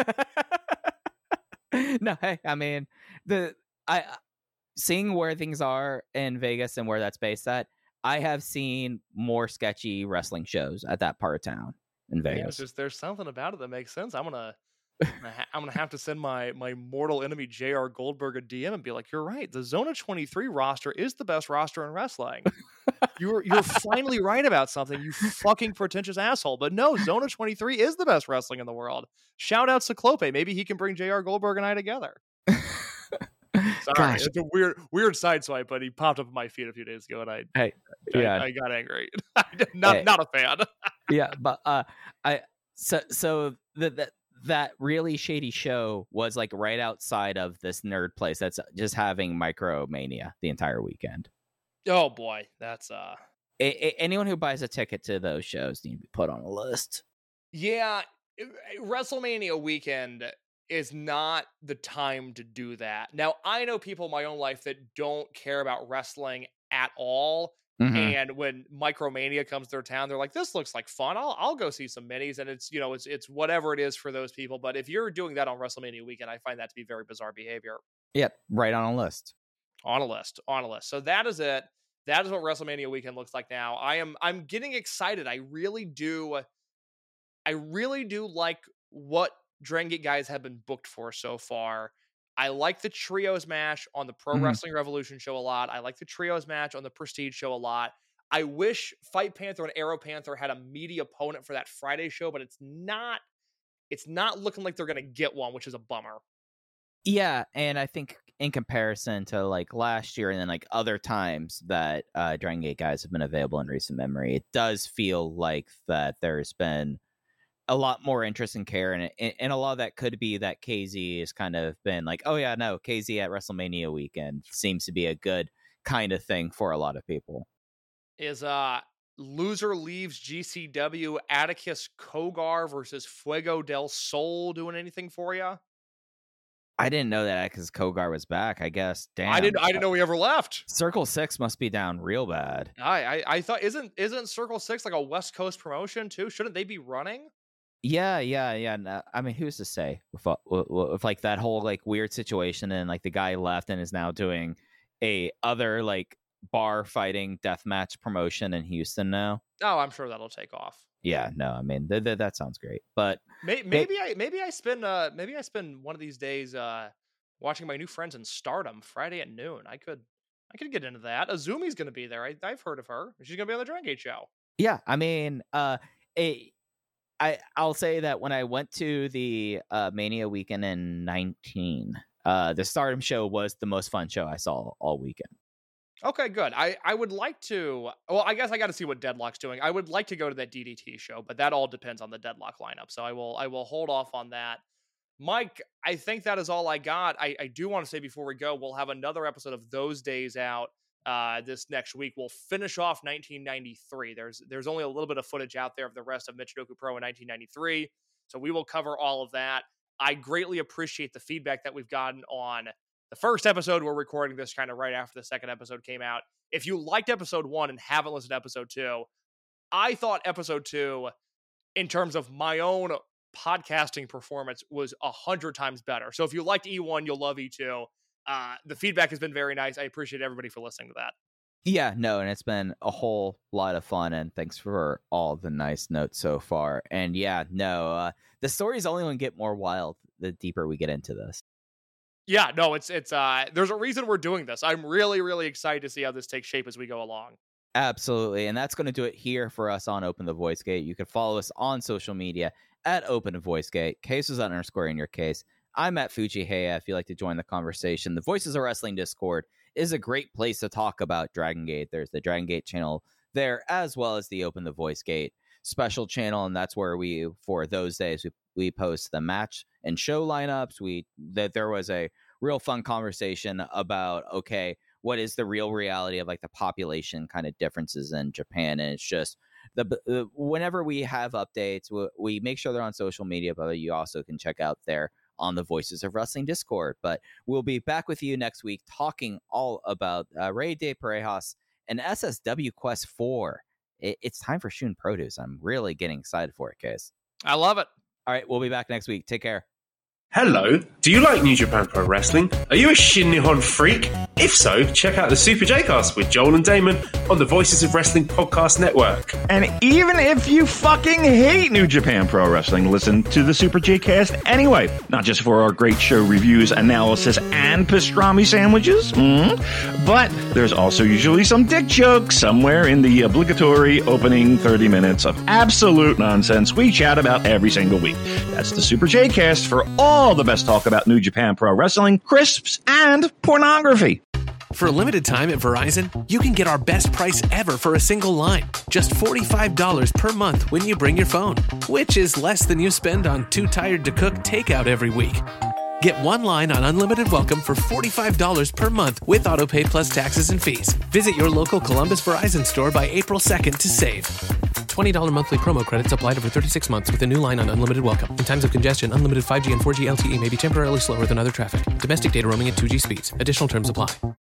no, hey, I mean, the I seeing where things are in Vegas and where that's based at. I have seen more sketchy wrestling shows at that part of town in
Yeah, it's
Vegas.
just there's something about it that makes sense. I'm gonna, I'm gonna, ha- I'm gonna have to send my my mortal enemy J R Goldberg a D M and be like, "You're right. The Zona twenty-three roster is the best roster in wrestling. You're you're finally right about something. You fucking pretentious asshole. But no, Zona twenty-three is the best wrestling in the world. Shout out Ciclope. Maybe he can bring J R Goldberg and I together." Sorry,
Gosh.
it's a weird weird sideswipe, but he popped up in my feed a few days ago, and I
Hey,
I,
yeah.
I got angry. not
Hey.
not a fan.
yeah, but uh, I so so the, that that really shady show was like right outside of this nerd place that's just having Micromania the entire weekend.
Oh boy, that's uh.
A- a- anyone who buys a ticket to those shows need to be put on a list.
Yeah, WrestleMania weekend is not the time to do that. Now, I know people in my own life that don't care about wrestling at all.
Mhm.
And when Micromania comes to their town, they're like, "This looks like fun. I'll I'll go see some minis." And it's, you know, it's it's whatever it is for those people. But if you're doing that on WrestleMania weekend, I find that to be very bizarre behavior.
Yep, right on a list.
On a list, on a list. So that is it. That is what WrestleMania weekend looks like now. I am I'm getting excited. I really do. I really do like what Dragon Gate guys have been booked for so far. I like the trios match on the Pro
Mhm.
Wrestling Revolution show a lot. I like the trios match on the Prestige show a lot. I wish Fight Panther and Arrow Panther had a meaty opponent for that Friday show, but it's not. It's not looking like they're going to get one, which is a bummer.
Yeah, and I think in comparison to like last year and then like other times that uh, Dragon Gate guys have been available in recent memory, it does feel like that there's been a lot more interest and care in it. And, and a lot of that could be that K Z has kind of been like, oh yeah, no, K Z at WrestleMania weekend seems to be a good kind of thing for a lot of people.
Is uh loser leaves G C W Atticus Kogar versus Fuego del Sol doing anything for you?
I didn't know that because Kogar was back, I guess. Damn.
I didn't. I didn't know he ever left.
Circle Six must be down real bad.
I, I I thought isn't isn't Circle Six like a West Coast promotion too? Shouldn't they be running?
Yeah, yeah, yeah. No, I mean, who's to say with, uh, with, with like that whole like weird situation and like the guy left and is now doing a other like bar fighting deathmatch promotion in Houston now.
Oh, I'm sure that'll take off.
Yeah, no, I mean th- th- that sounds great, but
Maybe, maybe I maybe I spend uh maybe I spend one of these days uh watching my new friends in Stardom Friday at noon. I could I could get into that. Azumi's going to be there. I, I've heard of her. She's going to be on the Dragon Gate show.
yeah, I mean, uh, a, I I'll say that when I went to the uh, Mania weekend in nineteen, uh, the Stardom show was the most fun show I saw all weekend.
Okay, good. I, I would like to. Well, I guess I got to see what Deadlock's doing. I would like to go to that D D T show, but that all depends on the Deadlock lineup. So I will I will hold off on that. Mike, I think that is all I got. I, I do want to say before we go, we'll have another episode of Those Days out uh, this next week. We'll finish off nineteen ninety-three. There's there's only a little bit of footage out there of the rest of Michinoku Pro in nineteen ninety-three, so we will cover all of that. I greatly appreciate the feedback that we've gotten on the first episode. We're recording this kind of right after the second episode came out. If you liked episode one and haven't listened to episode two, I thought episode two, in terms of my own podcasting performance, was a hundred times better. So if you liked E one, you'll love E two. Uh, the feedback has been very nice. I appreciate everybody for listening to that.
Yeah, no, and it's been a whole lot of fun, and thanks for all the nice notes so far. And yeah, no, uh, the story's only going to get more wild the deeper we get into this.
Yeah, no, it's it's uh there's a reason we're doing this. I'm really, really excited to see how this takes shape as we go along.
Absolutely. And that's going to do it here for us on Open the Voice Gate. You can follow us on social media at Open the Voice Gate. Case is underscore in your case. I'm at Fuji Heya if you'd like to join the conversation. The Voices of Wrestling Discord is a great place to talk about Dragon Gate. There's the Dragon Gate channel there, as well as the Open the Voice Gate special channel. And that's where we, for those days, we, we post the match and show lineups. We that there was a real fun conversation about, okay, what is the real reality of like the population kind of differences in Japan? And it's just the, the whenever we have updates, we, we make sure they're on social media, but you also can check out there on the Voices of Wrestling Discord. But we'll be back with you next week talking all about uh, Rey de Parejas and S S W Quest four. It, it's time for Shun Produce. I'm really getting excited for it, Case.
I love it.
All right, we'll be back next week. Take care.
Hello, do you like New Japan Pro Wrestling? Are you a Shin Nihon freak? If so, check out the Super J-Cast with Joel and Damon on the Voices of Wrestling Podcast Network.
And even if you fucking hate New Japan Pro Wrestling, listen to the Super J-Cast anyway. Not just for our great show reviews, analysis, and pastrami sandwiches, mm, but there's also usually some dick jokes somewhere in the obligatory opening thirty minutes of absolute nonsense we chat about every single week. That's the Super J-Cast for all the best talk about New Japan Pro Wrestling, crisps, and pornography.
For a limited time at Verizon, you can get our best price ever for a single line. Just forty-five dollars per month when you bring your phone, which is less than you spend on Too Tired to Cook takeout every week. Get one line on Unlimited Welcome for forty-five dollars per month with AutoPay plus taxes and fees. Visit your local Columbus Verizon store by April second to save. twenty dollars monthly promo credits applied over thirty-six months with a new line on Unlimited Welcome. In times of congestion, unlimited five G and four G L T E may be temporarily slower than other traffic. Domestic data roaming at two G speeds. Additional terms apply.